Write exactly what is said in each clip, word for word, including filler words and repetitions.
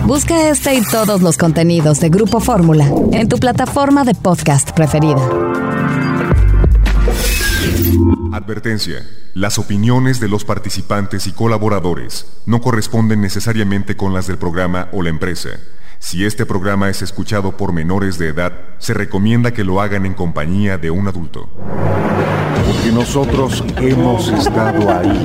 Busca este y todos los contenidos de Grupo Fórmula en tu plataforma de podcast preferida. Advertencia. Las opiniones de los participantes y colaboradores no corresponden necesariamente con las del programa o la empresa. Si este programa es escuchado por menores de edad, se recomienda que lo hagan en compañía de un adulto. Porque nosotros hemos estado ahí.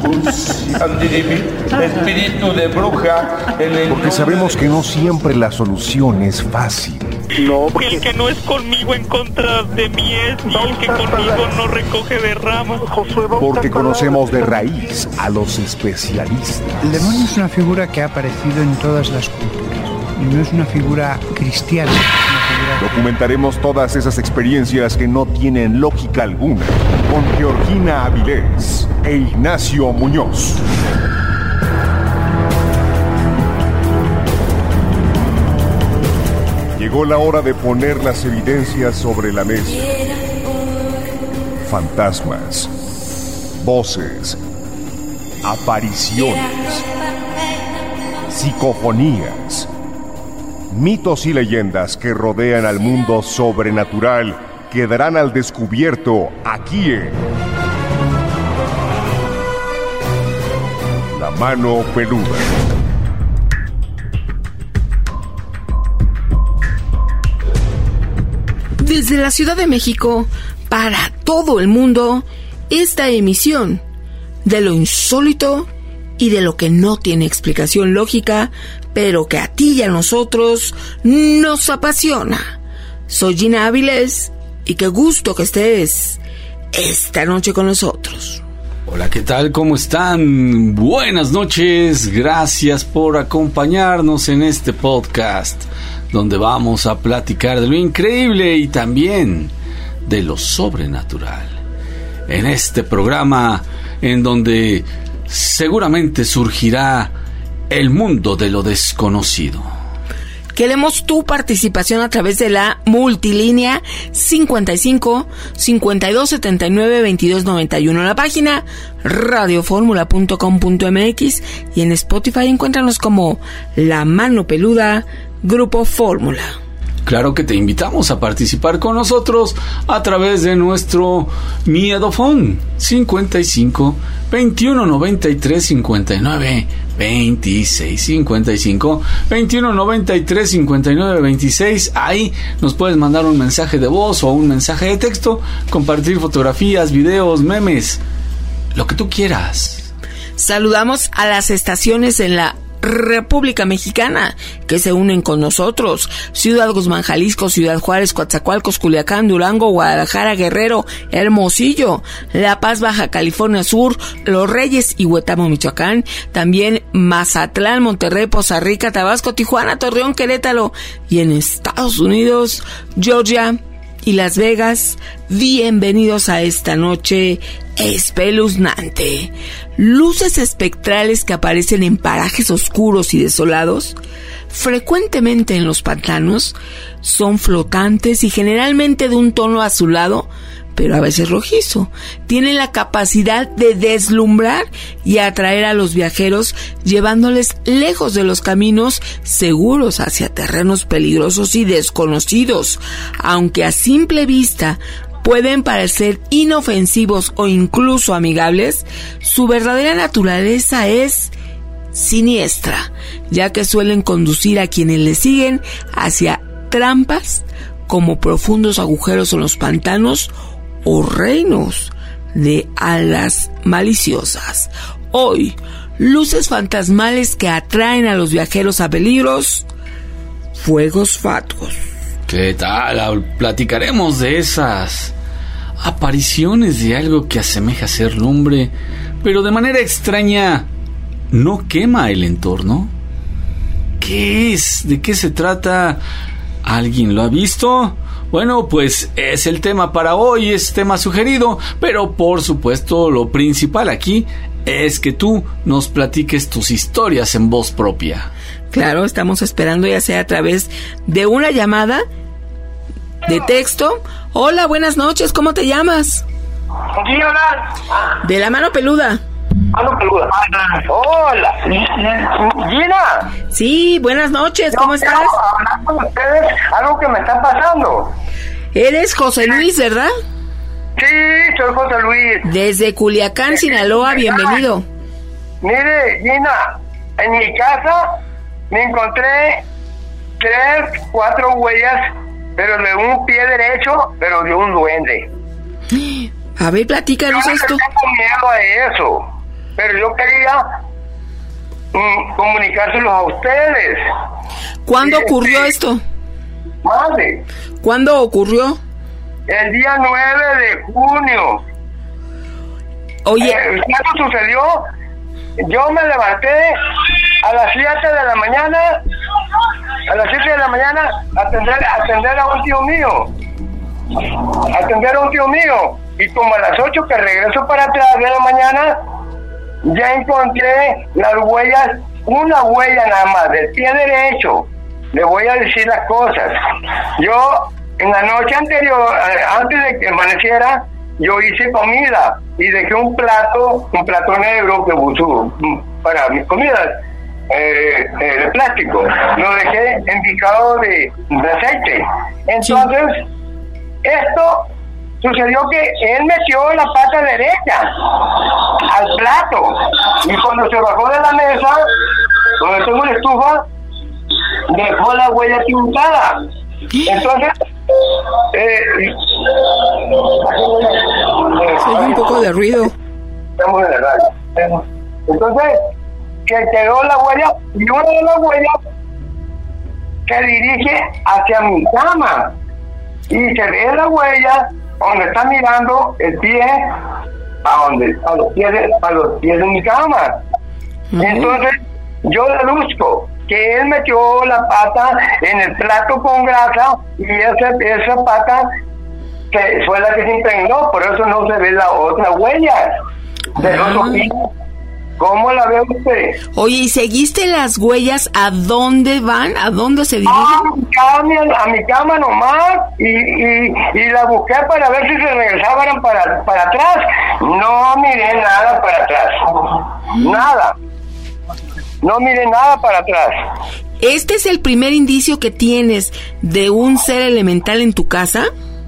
Espíritu de bruja. Porque sabemos que no siempre la solución es fácil. No, porque... El que no es conmigo en contra de mí es, y el que conmigo no recoge de ramas. Porque conocemos de raíz a los especialistas. El demonio es una figura que ha aparecido en todas las culturas. Y no es una figura cristiana. Es una figura... Documentaremos todas esas experiencias que no tienen lógica alguna con Georgina Avilés e Ignacio Muñoz. Llegó la hora de poner las evidencias sobre la mesa. Fantasmas, voces, apariciones, psicofonías, mitos y leyendas que rodean al mundo sobrenatural quedarán al descubierto aquí en La Mano Peluda. Desde la Ciudad de México, para todo el mundo, esta emisión de lo insólito y de lo que no tiene explicación lógica, pero que a ti y a nosotros nos apasiona. Soy Gina Avilés y qué gusto que estés esta noche con nosotros. Hola, ¿qué tal? ¿Cómo están? Buenas noches, gracias por acompañarnos en este podcast, donde vamos a platicar de lo increíble y también de lo sobrenatural. En este programa, en donde seguramente surgirá el mundo de lo desconocido. Queremos tu participación a través de la multilínea cincuenta y cinco, cincuenta y dos, setenta y nueve, veintidós, noventa y uno, en la página radio fórmula punto com punto m x y en Spotify encuéntranos como La Mano Peluda, Grupo Fórmula. Claro que te invitamos a participar con nosotros a través de nuestro Miedofón cincuenta y cinco, veintiuno, noventa y tres, cincuenta y nueve, veintiséis, cincuenta y cinco, veintiuno, noventa y tres, cincuenta y nueve, veintiséis. Ahí nos puedes mandar un mensaje de voz o un mensaje de texto, compartir fotografías, videos, memes, lo que tú quieras. Saludamos a las estaciones en la República Mexicana que se unen con nosotros: Ciudad Guzmán, Jalisco; Ciudad Juárez, Coatzacoalcos, Culiacán, Durango, Guadalajara, Guerrero, Hermosillo; La Paz, Baja California Sur; Los Reyes y Huetamo, Michoacán; también Mazatlán, Monterrey, Poza Rica, Tabasco, Tijuana, Torreón, Querétaro, y en Estados Unidos, Georgia y Las Vegas. Bienvenidos a esta noche espeluznante. Luces espectrales que aparecen en parajes oscuros y desolados, frecuentemente en los pantanos, son flotantes y generalmente de un tono azulado, pero a veces rojizo. Tienen la capacidad de deslumbrar y atraer a los viajeros, llevándoles lejos de los caminos seguros hacia terrenos peligrosos y desconocidos. Aunque a simple vista pueden parecer inofensivos o incluso amigables, su verdadera naturaleza es siniestra, ya que suelen conducir a quienes les siguen hacia trampas como profundos agujeros en los pantanos o reinos de alas maliciosas. Hoy, luces fantasmales que atraen a los viajeros a peligros, fuegos fatuos. ¿Qué tal? Platicaremos de esas apariciones de algo que asemeja ser lumbre, pero de manera extraña no quema el entorno. ¿Qué es? ¿De qué se trata? ¿Alguien lo ha visto? Bueno, pues es el tema para hoy, es tema sugerido, pero por supuesto lo principal aquí es que tú nos platiques tus historias en voz propia. Claro, estamos esperando ya sea a través de una llamada, de texto. Hola, buenas noches, ¿cómo te llamas? Gina. De La Mano Peluda. Mano Peluda. Hola. ¿Gina? Sí, buenas noches, Yo ¿cómo estás? quiero hablar con ustedes algo que me está pasando. Eres José Luis, ¿verdad? Sí, soy José Luis. Desde Culiacán, Sinaloa, bienvenido. Mire, Gina, en mi casa me encontré tres, cuatro huellas, pero de un pie derecho, pero de un duende. A ver, platícanos Yo no esto. tengo miedo a eso, pero yo quería mm, comunicárselos a ustedes. ¿Cuándo Sí, ocurrió sí. esto? Madre, ¿Cuándo ocurrió? el día nueve de junio. Oye, Eh, ¿Cuándo sucedió? Yo me levanté a las siete de la mañana, a las siete de la mañana, a atender, a atender a un tío mío. A atender a un tío mío. Y como a las ocho que regreso para atrás de la mañana, ya encontré las huellas, una huella nada más, del pie derecho. Le voy a decir las cosas. Yo, en la noche anterior, eh, antes de que amaneciera, yo hice comida y dejé un plato, un plato negro que uso para mis comidas, eh, eh, de plástico. Lo dejé embicado de, de aceite. Entonces, esto sucedió que él metió la pata derecha al plato y cuando se bajó de la mesa, donde tengo la estufa, dejó la huella pintada. Entonces, eh, se oye un poco de ruido. estamos en el radio. Entonces, que quedó la huella y una de las huellas se dirige hacia mi cama y se ve la huella donde está mirando el pie a donde a los pies de, a los pies de mi cama. Uh-huh. Entonces, yo deduzco que él metió la pata en el plato con grasa y esa, esa pata que fue la que se impregnó, por eso no se ve la otra huella del otro pie. ¿Cómo la ve usted? Oye, ¿y seguiste las huellas? ¿A dónde van? ¿A dónde se dirigen? A mi cama, a mi cama nomás y, y, y la busqué para ver si se regresaban para, para atrás. No miré nada para atrás. Nada. No miré nada para atrás. ¿Este es el primer indicio que tienes de un ser elemental en tu casa?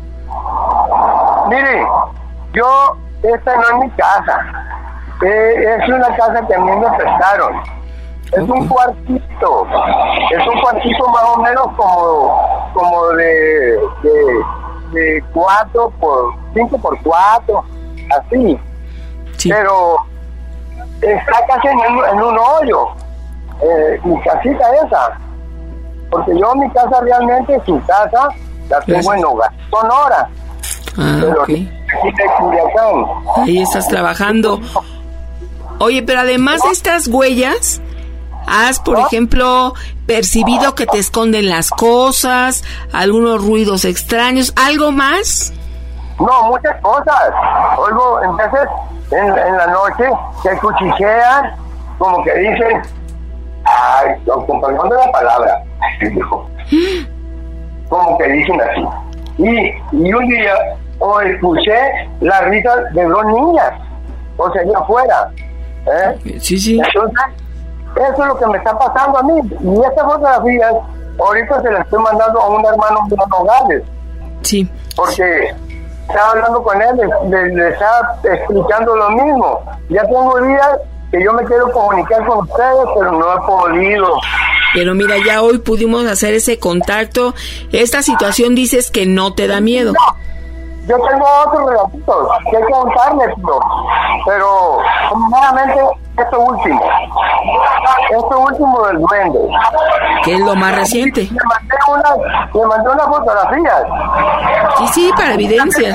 Mire, yo, esta no es mi casa. Eh, es una casa que a mí me prestaron. Es okay. un cuartito. Es un cuartito más o menos como, como de, de, de cuatro por cinco por cuatro, así. Sí. Pero está casi en un, en un hoyo. Eh, mi casita esa, porque yo mi casa realmente, su casa, la tengo en Hogar Sonora. Ah, pero okay. de Culiacán. Ahí estás trabajando. Oye, pero además de estas huellas, ¿has, por ¿No? ejemplo, percibido que te esconden las cosas, algunos ruidos extraños, algo más? No, muchas cosas. Oigo, en veces, en, en la noche, que cuchichean, como que dicen, ay, con perdón de la palabra, dijo, como que dicen así. Y, y un día, o escuché la risa de dos niñas, o sea, allá afuera. ¿eh? Sí, sí. Entonces, eso es lo que me está pasando a mí. Y estas fotografías, ahorita se las estoy mandando a un hermano de los Nogales. Sí. Porque estaba hablando con él, le, le, le estaba explicando lo mismo. Ya tengo días que yo me quiero comunicar con ustedes, pero no he podido. Pero mira, ya hoy pudimos hacer ese contacto. Esta situación dices que no te da miedo. No, yo tengo otros relatitos que hay que contarles, pero, pero primeramente esto último, esto último del duende. ¿Qué es lo más reciente? Le mandé una, le mandé unas fotografías. Sí, sí, para evidencias.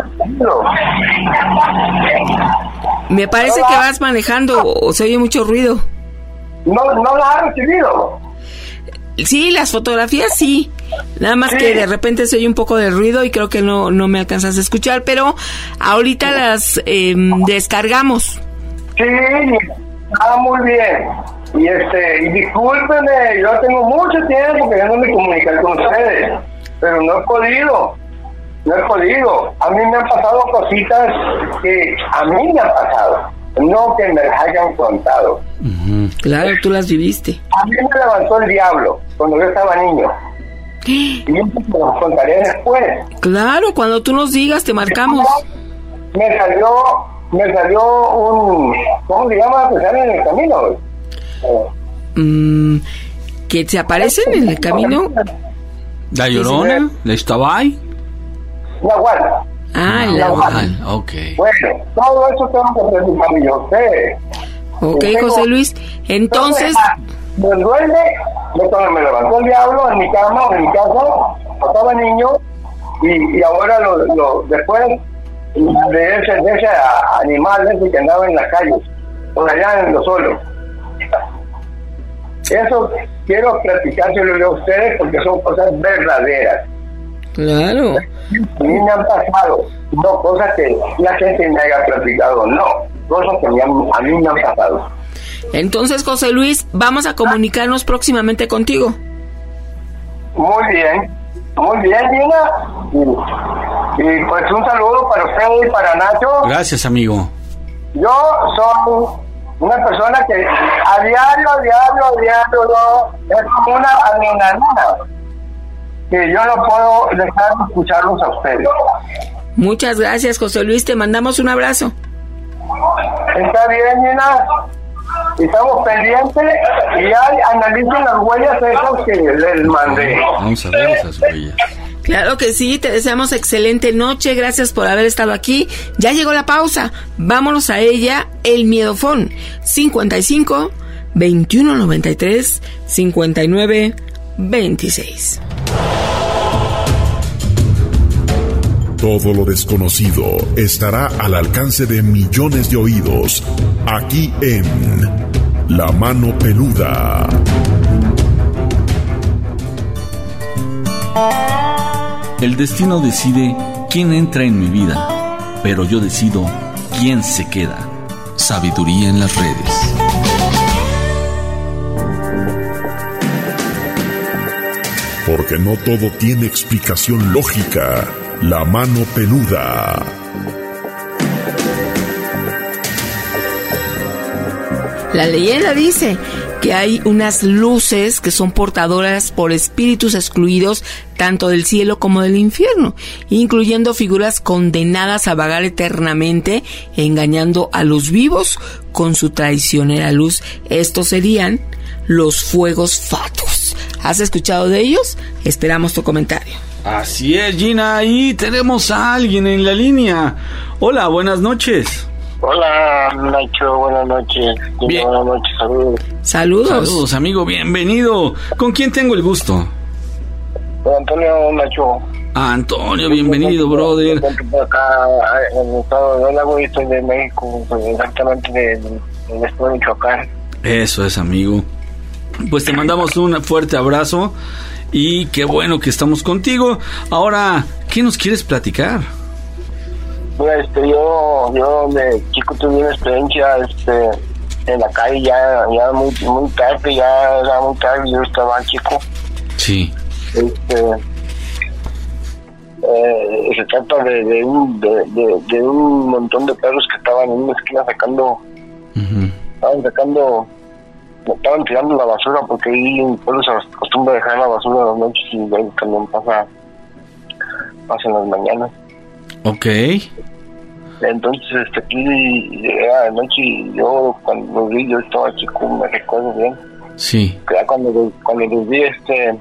Me parece que vas manejando o se oye mucho ruido. No, no las has recibido. Sí, las fotografías sí. Nada más sí. que de repente se oye un poco de ruido y creo que no, no me alcanzas a escuchar, pero ahorita las eh, descargamos. Sí, está muy bien. Y este, y discúlpenme, yo tengo mucho tiempo queriéndome comunicar con ustedes, pero no he podido. No he podido. A mí me han pasado cositas que a mí me han pasado. no que me las hayan contado. Uh-huh. Claro, tú las viviste. A mí me levantó el diablo cuando yo estaba niño. Y yo te los contaré después. Claro, cuando tú nos digas, te marcamos. Me salió, me salió un, ¿cómo se llama? Que sale en el camino. Mm, ¿Que se aparecen en el camino? ¿La Llorona? ¿La Ixtabay? Nahual. Ah, el Nahual. Ok. Bueno, todo eso tengo que preguntar yo a ustedes. Ok, José Luis. Entonces... Me duele de cuando me levantó el diablo en mi cama, en mi casa, estaba niño, y, y ahora lo, lo después de ese, de ese animal ese que andaba en las calles, por allá en los solos. Eso quiero platicárselo a ustedes porque son cosas verdaderas. Claro. A mí me han pasado, no cosas que la gente me haya platicado, no, cosas que me han, a mí me han pasado. Entonces, José Luis, vamos a comunicarnos próximamente contigo. Muy bien, muy bien, Gina. Y, y pues un saludo para usted y para Nacho. Gracias, amigo. Yo soy una persona que a diario, a diario, a diario, no, es como una adrenalina que yo no puedo dejar de escucharlos a ustedes. Muchas gracias, José Luis, te mandamos un abrazo. Está bien, Gina. Estamos pendientes y ya analicen las huellas esas que les mandé. Vamos a ver esas huellas. Claro que sí, te deseamos excelente noche, gracias por haber estado aquí. Ya llegó la pausa, vámonos a ella, el miedofón, cincuenta y cinco, veintiuno noventa y tres, cincuenta y nueve, veintiséis. Todo lo desconocido estará al alcance de millones de oídos, aquí en La Mano Peluda. El destino decide quién entra en mi vida, pero yo decido quién se queda. Sabiduría en las redes. Porque no todo tiene explicación lógica. La Mano Peluda. La leyenda dice que hay unas luces que son portadoras por espíritus excluidos tanto del cielo como del infierno, incluyendo figuras condenadas a vagar eternamente, engañando a los vivos con su traicionera luz. Estos serían los fuegos fatuos. ¿Has escuchado de ellos? Esperamos tu comentario. Así es, Gina, y tenemos a alguien en la línea. Hola, buenas noches. Hola, Nacho, buenas noches. Bien. Buenas noches, saludos. Saludos. Saludos, amigo, bienvenido. ¿Con quién tengo el gusto? Con Antonio, Nacho. Ah, Antonio, bienvenido, brother. Por acá, en el estado de Olago, y estoy de México, exactamente del de estado de Michoacán. Eso es, amigo. Pues te mandamos un fuerte abrazo y qué bueno que estamos contigo. Ahora, ¿qué nos quieres platicar? Mira, este, yo, yo de chico tuve una experiencia, este, en la calle ya, ya muy, muy tarde, ya era muy tarde, yo estaba chico. Sí. Este, eh, se trata de, de un, de, de, de un montón de perros que estaban en una esquina sacando, uh-huh. estaban sacando, estaban tirando la basura porque ahí en el pueblo se acostumbra a dejar la basura en las noches y el camión pasa, pasa en las mañanas. Ok. Entonces, este, aquí era de noche y yo cuando los vi, yo estaba chico, me recuerdo bien. Sí. Que ya cuando, cuando los vi, este,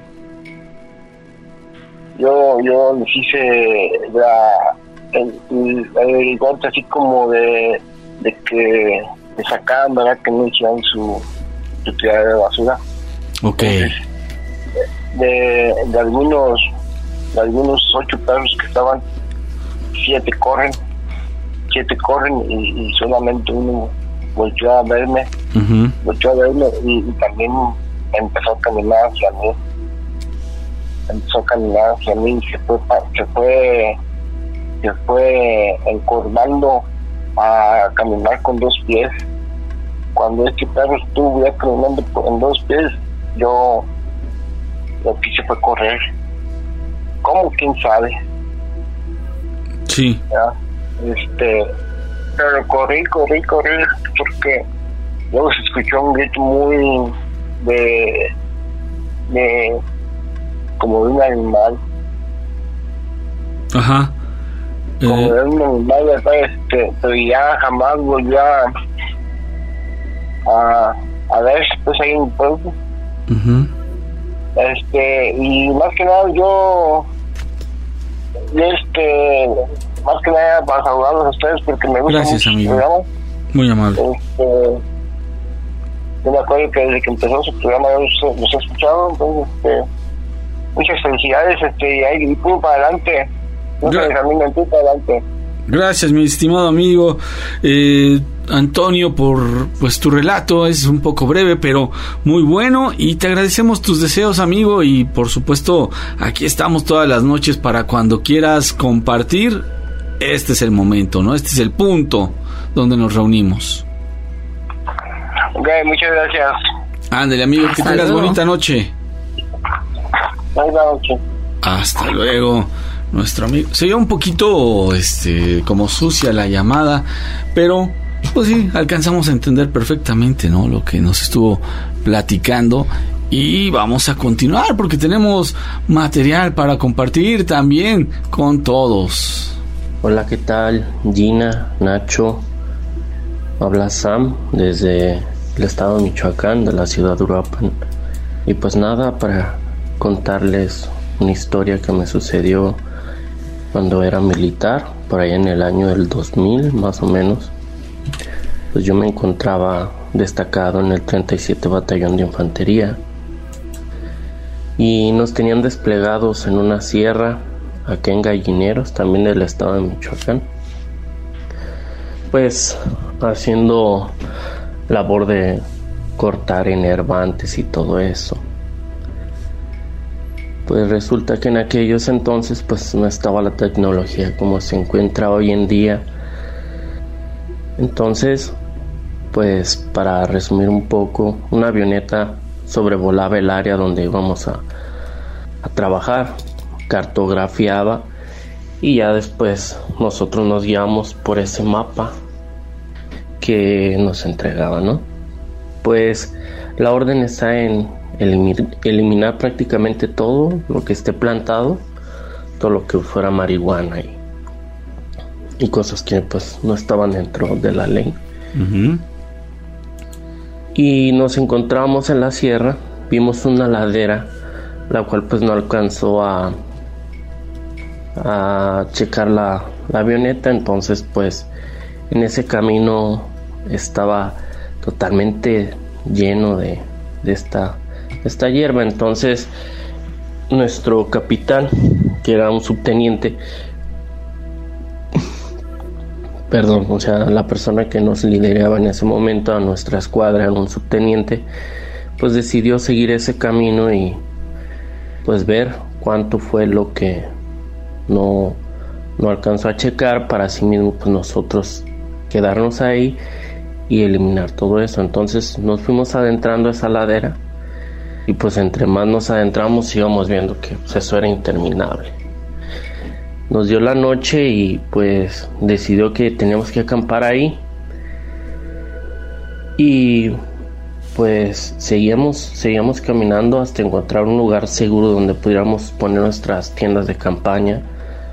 yo, yo les hice la, el, el, el golpe así como de, de que me sacaban, ¿verdad? Que no hicieran su, su tirada de basura. Ok. Entonces, de, de algunos, de algunos ocho perros que estaban, siete corren, siete corren y, y solamente uno volvió a verme, uh-huh. volvió a verme y, y también empezó a caminar hacia mí, empezó a caminar hacia mí y se fue, se fue, se fue encorvando a caminar con dos pies. Cuando este perro estuvo ya caminando con dos pies, yo lo que hice fue correr. ¿Cómo? ¿Quién sabe? Sí. ¿Ya? Este, pero corrí, corrí, corrí, porque luego se escuchó un grito muy de, de como de un animal. Ajá. Como Eh, de un animal, ¿verdad? Este, pero ya jamás volví a, a, a ver pues ahí en mi pueblo. uh-huh. Este, y más que nada yo, yo este, más que nada para saludarlos a ustedes porque me gusta Gracias, mucho amigo. su programa. Muy amable. Este, yo me acuerdo que desde que empezó su programa yo los, los he escuchado, entonces este, muchas felicidades, este, y ahí y pum para adelante, no se Gra- examinen, pum para adelante. Gracias, mi estimado amigo eh, Antonio, por pues tu relato. Es un poco breve, pero muy bueno, y te agradecemos tus deseos, amigo, y por supuesto aquí estamos todas las noches para cuando quieras compartir. Este es el momento, ¿no? Este es el punto donde nos reunimos. Ok, muchas gracias. Ándale, amigo, que Hasta tengas luego. bonita noche. Buenas noches. Hasta luego. Nuestro amigo se veía un poquito este como sucia la llamada, pero pues sí, alcanzamos a entender perfectamente, ¿no?, lo que nos estuvo platicando, y vamos a continuar porque tenemos material para compartir también con todos. Hola, ¿qué tal? Gina, Nacho, habla Sam desde el estado de Michoacán, de la ciudad de Uruapan. Y pues nada, para contarles una historia que me sucedió cuando era militar, por ahí en el año del dos mil más o menos. Pues yo me encontraba destacado en el treinta y siete Batallón de Infantería y nos tenían desplegados en una sierra aquí en Gallineros, también del estado de Michoacán, pues haciendo labor de cortar enervantes y todo eso. Pues resulta que en aquellos entonces pues no estaba la tecnología como se encuentra hoy en día. Entonces, pues para resumir un poco, una avioneta sobrevolaba el área donde íbamos a, a trabajar, cartografiaba, y ya después nosotros nos guiamos por ese mapa que nos entregaba, ¿no? Pues la orden está en eliminar, eliminar prácticamente todo lo que esté plantado, todo lo que fuera marihuana y, y cosas que pues no estaban dentro de la ley. Uh-huh. Y nos encontramos en la sierra, vimos una ladera, la cual pues no alcanzó a a checar la, la avioneta. Entonces pues en ese camino estaba totalmente lleno de, de esta esta hierba. Entonces nuestro capitán, que era un subteniente, perdón, o sea, la persona que nos lideraba en ese momento a nuestra escuadra, era un subteniente, pues decidió seguir ese camino y pues ver cuánto fue lo que no, no alcanzó a checar, para así mismo pues nosotros quedarnos ahí y eliminar todo eso. Entonces nos fuimos adentrando a esa ladera y pues entre más nos adentramos íbamos viendo que pues, eso era interminable. Nos dio la noche y pues decidió que teníamos que acampar ahí, y pues seguíamos, seguíamos caminando hasta encontrar un lugar seguro donde pudiéramos poner nuestras tiendas de campaña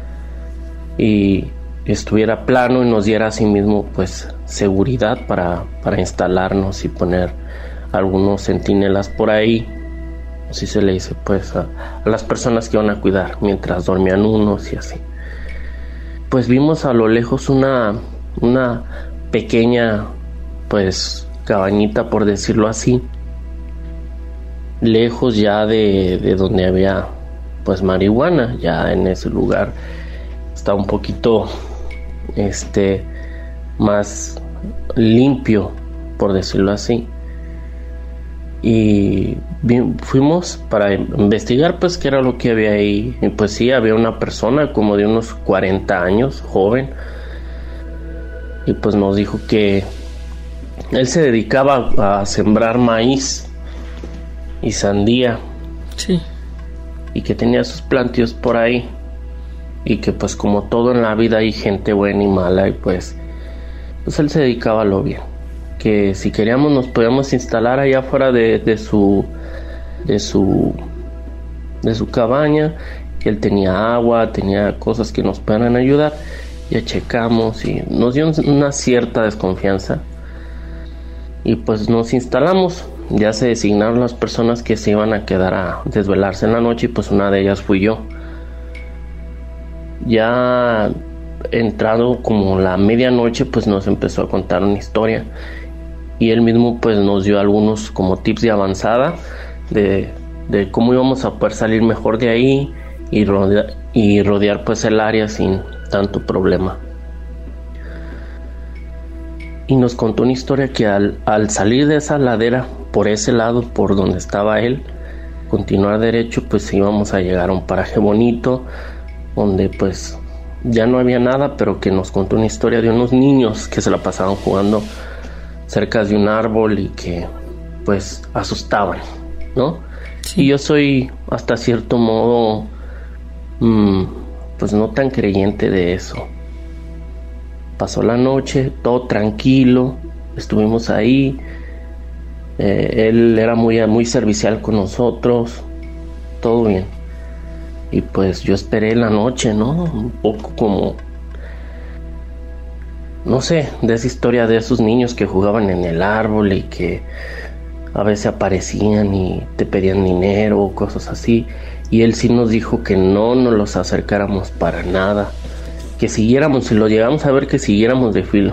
y estuviera plano y nos diera así mismo pues seguridad para, para instalarnos y poner algunos centinelas por ahí, así se le dice pues a, a las personas que van a cuidar mientras dormían unos y así. Pues vimos a lo lejos una, una pequeña pues cabañita, por decirlo así, lejos ya de, de donde había pues marihuana. Ya en ese lugar está un poquito este más limpio, por decirlo así, y vi, fuimos para investigar pues qué era lo que había ahí. Y pues sí, había una persona como de unos cuarenta años, joven, y pues nos dijo que él se dedicaba a sembrar maíz y sandía. Sí. Y que tenía sus plantíos por ahí. Y que pues como todo en la vida hay gente buena y mala. Y pues pues él se dedicaba a lo bien. Que si queríamos nos podíamos instalar allá afuera de, de su de su de su cabaña, que él tenía agua, tenía cosas que nos puedan ayudar. Ya checamos y nos dio una cierta desconfianza y pues nos instalamos. Ya se designaron las personas que se iban a quedar a desvelarse en la noche y pues una de ellas fui yo. Ya entrado como la medianoche, pues nos empezó a contar una historia y él mismo pues nos dio algunos como tips de avanzada de, de cómo íbamos a poder salir mejor de ahí y rodear, y rodear pues el área sin tanto problema. Y nos contó una historia que al, al salir de esa ladera, por ese lado por donde estaba él, continuar derecho, pues íbamos a llegar a un paraje bonito donde pues ya no había nada, pero que nos contó una historia de unos niños que se la pasaban jugando cerca de un árbol y que pues asustaban, ¿no? Sí. Y yo soy hasta cierto modo mmm, pues no tan creyente de eso. Pasó la noche, todo tranquilo, estuvimos ahí, eh, él era muy, muy servicial con nosotros, todo bien. Y pues yo esperé la noche, ¿no? Un poco como, no sé, de esa historia de esos niños que jugaban en el árbol y que a veces aparecían y te pedían dinero o cosas así. Y él sí nos dijo que no nos los acercáramos para nada, que siguiéramos, si lo llegamos a ver, que siguiéramos de filo,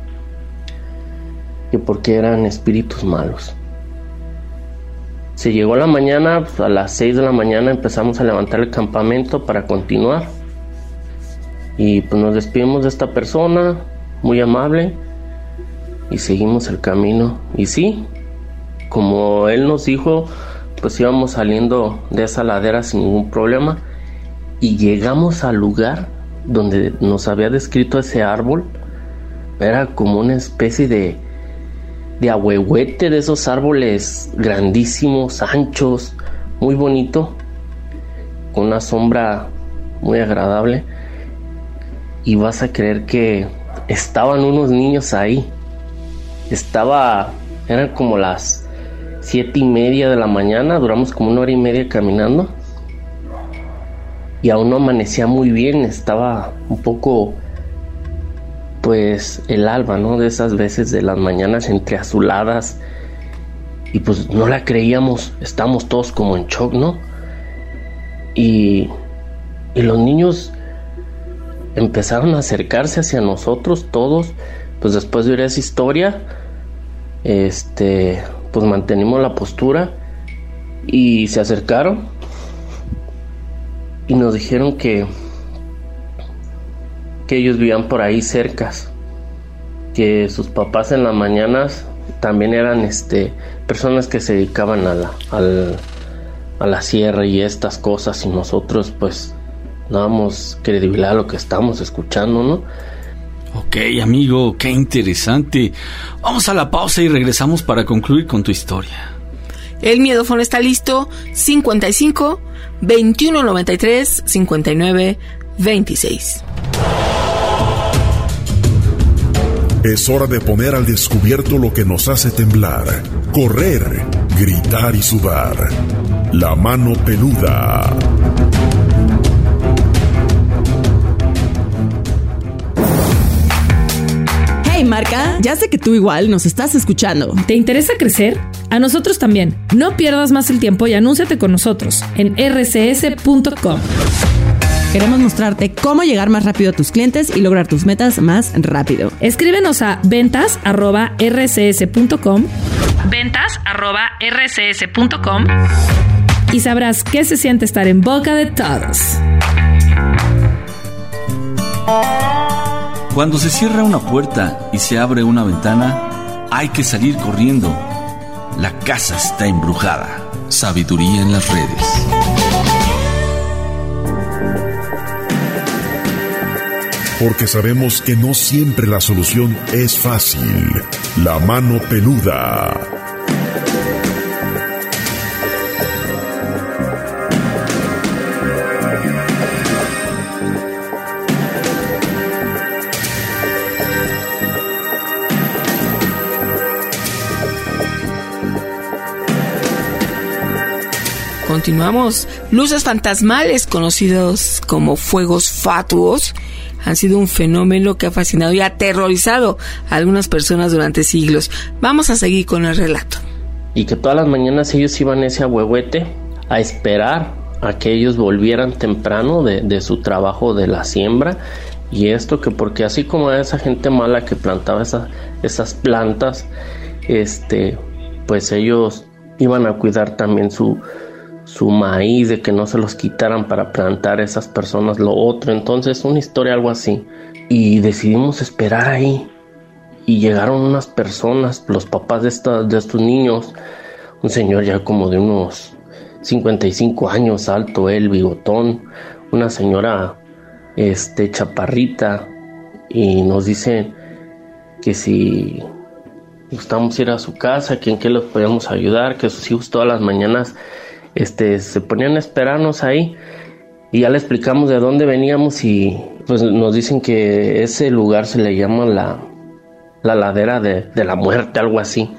que porque eran espíritus malos. Se llegó la mañana, pues a las seis de la mañana empezamos a levantar el campamento para continuar. Y pues nos despedimos de esta persona, muy amable, y seguimos el camino. Y sí, como él nos dijo, pues íbamos saliendo de esa ladera sin ningún problema. Y llegamos al lugar donde nos había descrito ese árbol. Era como una especie de de ahuehuete, de esos árboles grandísimos, anchos, muy bonito, con una sombra muy agradable. Y vas a creer que estaban unos niños ahí. Estaba, eran como las siete y media de la mañana, duramos como una hora y media caminando. Y aún no amanecía muy bien, estaba un poco, pues, el alba, ¿no? De esas veces de las mañanas entreazuladas. Y pues no la creíamos, estábamos todos como en shock, ¿no? Y, y los niños empezaron a acercarse hacia nosotros todos. Pues después de oír esa historia, este, pues mantenimos la postura y se acercaron y nos dijeron que que ellos vivían por ahí cercas, que sus papás en las mañanas también eran este personas que se dedicaban a la, al, a la sierra y estas cosas, y nosotros pues dábamos credibilidad a lo que estábamos escuchando, ¿no? Ok, amigo, qué interesante. Vamos a la pausa y regresamos para concluir con tu historia. El miedófono está listo. cincuenta y cinco, veintiuno noventa y tres, cincuenta y nueve, veintiséis. Es hora de poner al descubierto lo que nos hace temblar, correr, gritar y sudar. La mano peluda. Hey Marca, ya sé que tú igual nos estás escuchando. ¿Te interesa crecer? A nosotros también. No pierdas más el tiempo y anúnciate con nosotros en erre ce ese punto com. Queremos mostrarte cómo llegar más rápido a tus clientes y lograr tus metas más rápido. Escríbenos a ventas arroba erre ce ese punto com, ventas arroba erre ce ese punto com, y sabrás qué se siente estar en boca de todos. Cuando se cierra una puerta y se abre una ventana, hay que salir corriendo. La casa está embrujada. Sabiduría en las redes. Porque sabemos que no siempre la solución es fácil. La mano peluda. Continuamos. Luces fantasmales, conocidos como fuegos fatuos, han sido un fenómeno que ha fascinado y aterrorizado a algunas personas durante siglos. Vamos a seguir con el relato. Y que todas las mañanas ellos iban a ese ahuehuete a esperar a que ellos volvieran temprano de, de su trabajo de la siembra. Y esto que porque así como esa gente mala que plantaba esas, esas plantas, este, pues ellos iban a cuidar también su, su maíz, de que no se los quitaran para plantar esas personas lo otro. Entonces una historia algo así. Y decidimos esperar ahí. Y llegaron unas personas, los papás de, esta, de estos niños, un señor ya como de unos cincuenta y cinco años, alto él, bigotón, una señora este chaparrita, y nos dicen que si gustamos ir a su casa, que en qué los podíamos ayudar, que sus hijos todas las mañanas este se ponían a esperarnos ahí, y ya le explicamos de dónde veníamos, y pues nos dicen que ese lugar se le llama la, la ladera de, de la muerte, algo así.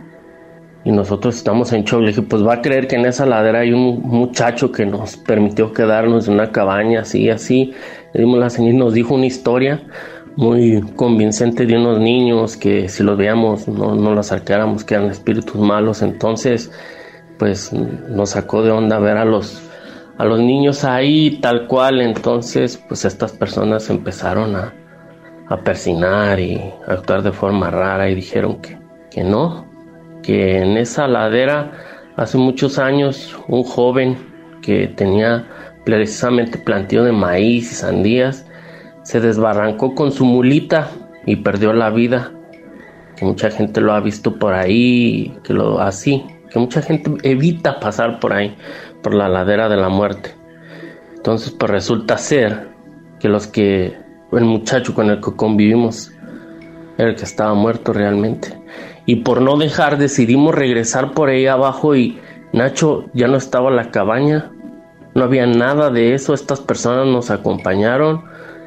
Y nosotros estamos en shock. Le dije, pues va a creer que en esa ladera hay un muchacho que nos permitió quedarnos en una cabaña, así, así. Le dimos la señal y nos dijo una historia muy convincente de unos niños que si los veíamos no, no los acercáramos, que eran espíritus malos. Entonces, pues nos sacó de onda ver a los, a los niños ahí tal cual. Entonces, pues estas personas empezaron a, a persignar y a actuar de forma rara y dijeron que, que no. Que en esa ladera hace muchos años un joven que tenía precisamente plantío de maíz y sandías se desbarrancó con su mulita y perdió la vida, que mucha gente lo ha visto por ahí, que lo así, que mucha gente evita pasar por ahí, por la ladera de la muerte. Entonces pues resulta ser que los que el muchacho con el que convivimos era el que estaba muerto realmente. Y por no dejar decidimos regresar por ahí abajo y Nacho, ya no estaba la cabaña, no había nada de eso, estas personas nos acompañaron.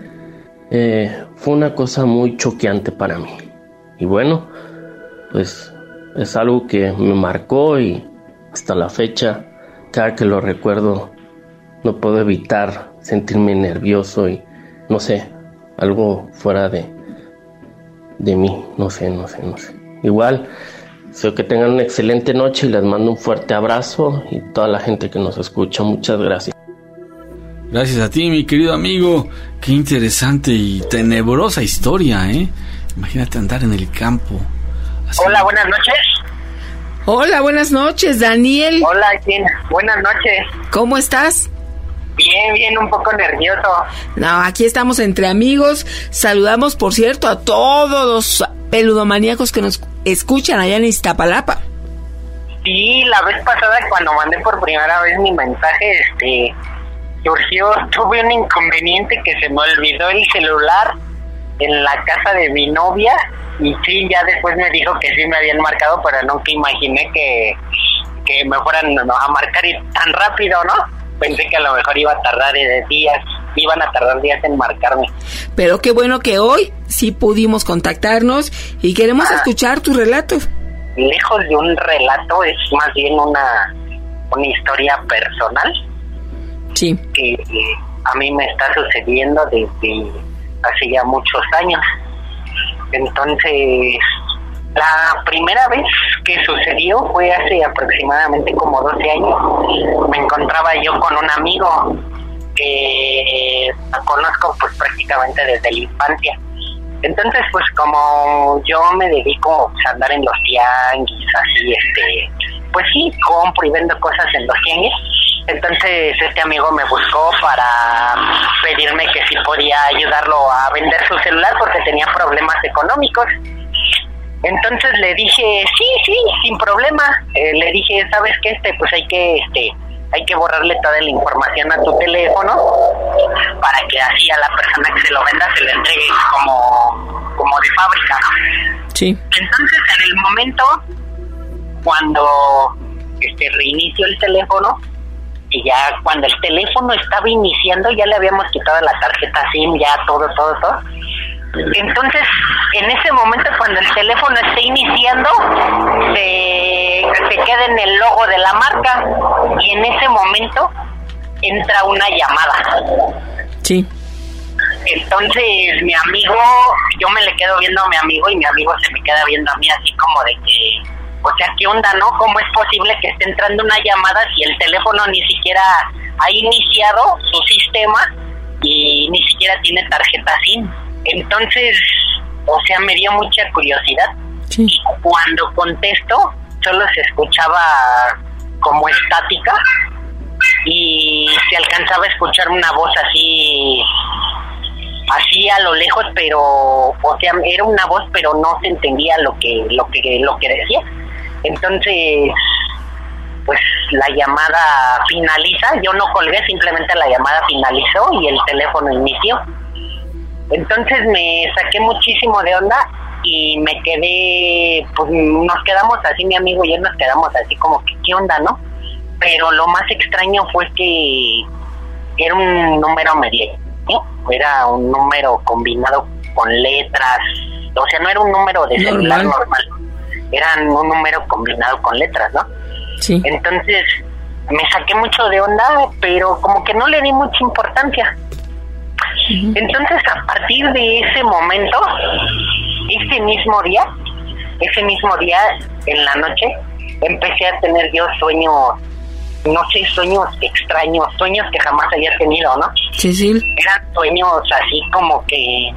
Eh, fue una cosa muy choqueante para mí. Y bueno, pues es algo que me marcó y hasta la fecha, cada que lo recuerdo, no puedo evitar sentirme nervioso y no sé, algo fuera de, de mí, no sé, no sé, no sé. Igual, deseo que tengan una excelente noche y les mando un fuerte abrazo y toda la gente que nos escucha, muchas gracias. Gracias a ti, mi querido amigo. Qué interesante y tenebrosa historia, ¿eh? Imagínate andar en el campo. Así. Hola, buenas noches. Hola, buenas noches, Daniel. Hola, Jen. Buenas noches. ¿Cómo estás? Bien, bien, un poco nervioso. No, aquí estamos entre amigos. Saludamos, por cierto, a todos los peludomaníacos que nos escuchan allá en Iztapalapa. Sí, la vez pasada cuando mandé por primera vez mi mensaje, este, surgió, tuve un inconveniente que se me olvidó el celular en la casa de mi novia y sí, ya después me dijo que sí me habían marcado, pero nunca imaginé que, que me fueran no, a marcar y tan rápido, ¿no? Pensé que a lo mejor iba a tardar días, iban a tardar días en marcarme. Pero qué bueno que hoy sí pudimos contactarnos y queremos ah, escuchar tu relato. Lejos de un relato, es más bien una, una historia personal. Sí. Que eh, a mí me está sucediendo desde hace ya muchos años. Entonces, la primera vez que sucedió fue hace aproximadamente como doce años. Me encontraba yo con un amigo que la conozco pues prácticamente desde la infancia. Entonces pues como yo me dedico pues, a andar en los tianguis, así este, pues sí, compro y vendo cosas en los tianguis. Entonces este amigo me buscó para pedirme que si podía ayudarlo a vender su celular porque tenía problemas económicos. Entonces le dije, sí, sí, sin problema. Eh, le dije, ¿sabes qué? Este, pues hay que, este, hay que borrarle toda la información a tu teléfono para que así a la persona que se lo venda se le entregue como, como de fábrica, ¿no? Sí. Entonces en el momento cuando este reinicio el teléfono y ya cuando el teléfono estaba iniciando ya le habíamos quitado la tarjeta SIM, ya todo, todo, todo. Entonces, en ese momento cuando el teléfono esté iniciando, se se queda en el logo de la marca, y en ese momento entra una llamada. Sí. Entonces mi amigo, yo me le quedo viendo a mi amigo y mi amigo se me queda viendo a mí así como de que, o sea, ¿qué onda, no? ¿Cómo es posible que esté entrando una llamada si el teléfono ni siquiera ha iniciado su sistema y ni siquiera tiene tarjeta SIM? Entonces, o sea, me dio mucha curiosidad. Sí. Y cuando contesto, solo se escuchaba como estática y se alcanzaba a escuchar una voz así, así a lo lejos, pero, o sea, era una voz, pero no se entendía lo que, lo que, lo que decía. Entonces, pues la llamada finaliza, yo no colgué, simplemente la llamada finalizó y el teléfono inició. Entonces me saqué muchísimo de onda y me quedé, pues nos quedamos así, mi amigo y yo nos quedamos así como que, ¿qué onda, no? Pero lo más extraño fue que era un número medio, ¿no? Era un número combinado con letras, o sea, no era un número de celular normal, normal. Era un número combinado con letras, ¿no? Sí. Entonces me saqué mucho de onda, pero como que no le di mucha importancia. Uh-huh. Entonces a partir de ese momento, ese mismo día, ese mismo día en la noche, empecé a tener yo sueños, no sé, sueños extraños, sueños que jamás había tenido, ¿no? Sí, sí. Eran sueños así como que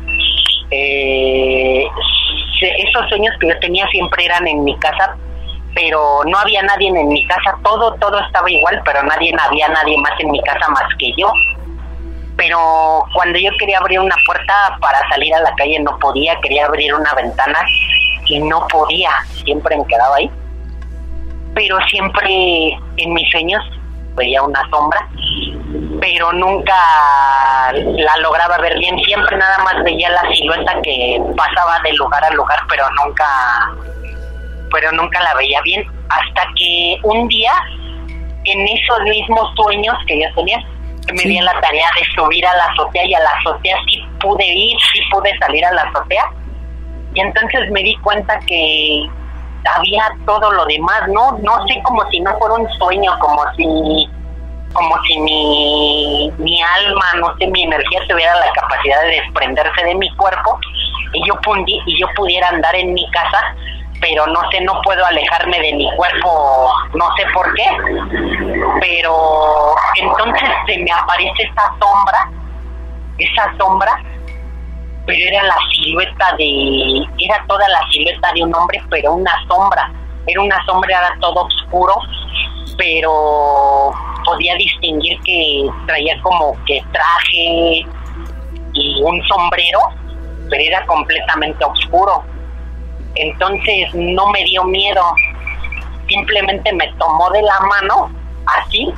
eh, esos sueños que yo tenía siempre eran en mi casa, pero no había nadie en mi casa, todo todo estaba igual, pero nadie había nadie más en mi casa más que yo. Pero cuando yo quería abrir una puerta para salir a la calle no podía, quería abrir una ventana y no podía, siempre me quedaba ahí. Pero siempre en mis sueños veía una sombra, pero nunca la lograba ver bien, siempre nada más veía la silueta que pasaba de lugar a lugar, pero nunca, pero nunca la veía bien, hasta que un día, en esos mismos sueños que yo tenía, me di la tarea de subir a la azotea, y a la azotea sí pude ir, sí pude salir a la azotea, y entonces me di cuenta que había todo lo demás, no no sé, como si no fuera un sueño, como si como si mi mi alma, no sé, mi energía tuviera la capacidad de desprenderse de mi cuerpo y yo pundi, y yo pudiera andar en mi casa, pero no sé, no puedo alejarme de mi cuerpo, no sé por qué, pero entonces se me aparece esa sombra, esa sombra, pero era la silueta de, era toda la silueta de un hombre, pero una sombra, era una sombra, era todo oscuro, pero podía distinguir que traía como que traje y un sombrero, pero era completamente oscuro. Entonces no me dio miedo, simplemente me tomó de la mano, así,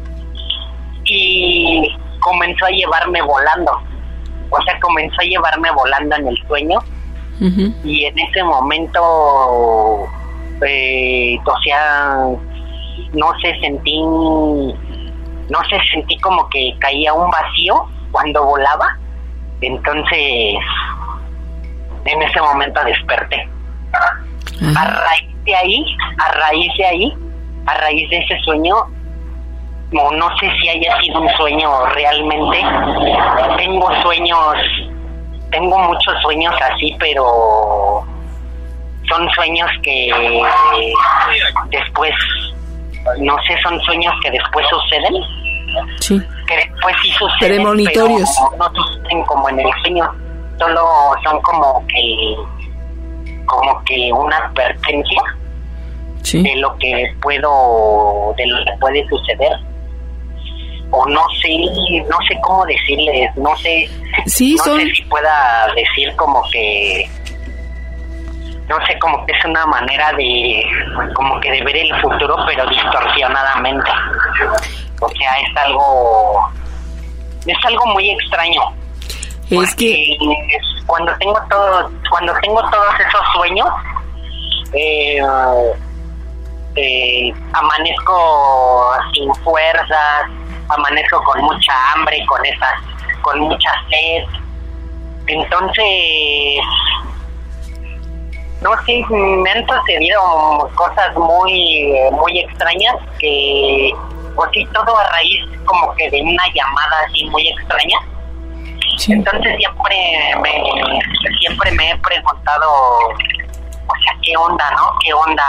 y comenzó a llevarme volando. O sea, comenzó a llevarme volando en el sueño. Uh-huh. Y en ese momento, eh, o sea, no sé, sentí, no sé, sentí como que caía un vacío cuando volaba. Entonces, en ese momento desperté. Uh-huh. A raíz de ahí, a raíz de ahí, a raíz de ese sueño, no, no sé si haya sido un sueño realmente. Tengo sueños, tengo muchos sueños así, pero son sueños que después, no sé, son sueños que después suceden. Sí. Que después sí suceden, premonitorios, pero no suceden como en el sueño, solo son como que, como que una advertencia. Sí. De lo que puedo, de lo que puede suceder. O no sé, no sé cómo decirles, no sé, sí, no son... sé si pueda decir como que, no sé, como que es una manera de, como que de ver el futuro, pero distorsionadamente. O sea, es algo, es algo muy extraño. Es que es cuando tengo todo, cuando tengo todos esos sueños, eh, eh, amanezco sin fuerzas, amanezco con mucha hambre, con esas, con mucha sed. Entonces, no sé, me han sucedido cosas muy, muy extrañas que, pues sí, todo a raíz como que de una llamada así muy extraña. Sí. Entonces siempre me, siempre me he preguntado, o sea, ¿qué onda, no? ¿Qué onda?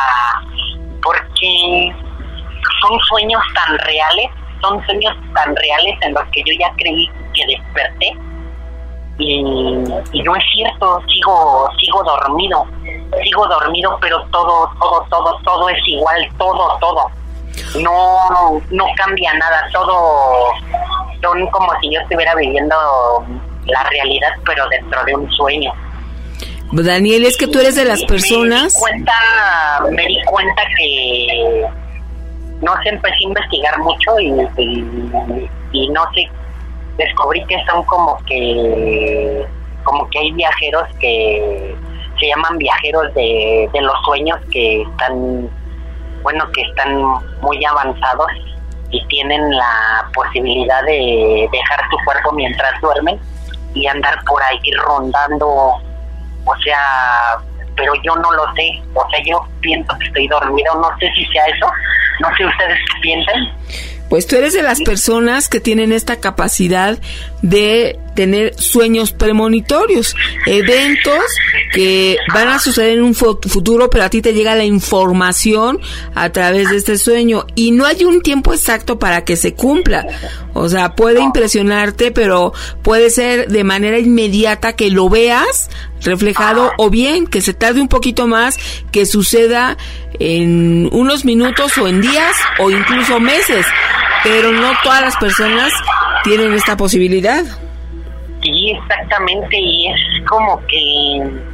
Porque son sueños tan reales, son sueños tan reales en los que yo ya creí que desperté y, y no es cierto, sigo, sigo dormido, sigo dormido, pero todo, todo, todo, todo es igual, todo, todo. No, no cambia nada, todo son como si yo estuviera viviendo la realidad, pero dentro de un sueño. Daniel, es que tú eres de las personas... Me di cuenta, me di cuenta que, no sé, empecé a investigar mucho y, y, y no sé, descubrí que son como que, como que hay viajeros que se llaman viajeros de, de los sueños que están, bueno, que están muy avanzados y tienen la posibilidad de dejar su cuerpo mientras duermen y andar por ahí rondando, o sea, pero yo no lo sé, o sea, yo pienso que estoy dormido, no sé si sea eso, no sé ustedes qué piensan. Pues tú eres de las personas que tienen esta capacidad de tener sueños premonitorios, eventos que van a suceder en un futuro, pero a ti te llega la información a través de este sueño y no hay un tiempo exacto para que se cumpla. O sea, puede impresionarte, pero puede ser de manera inmediata que lo veas reflejado o bien que se tarde un poquito más, que suceda en unos minutos o en días o incluso meses, pero no todas las personas tienen esta posibilidad. Sí, exactamente, y es como que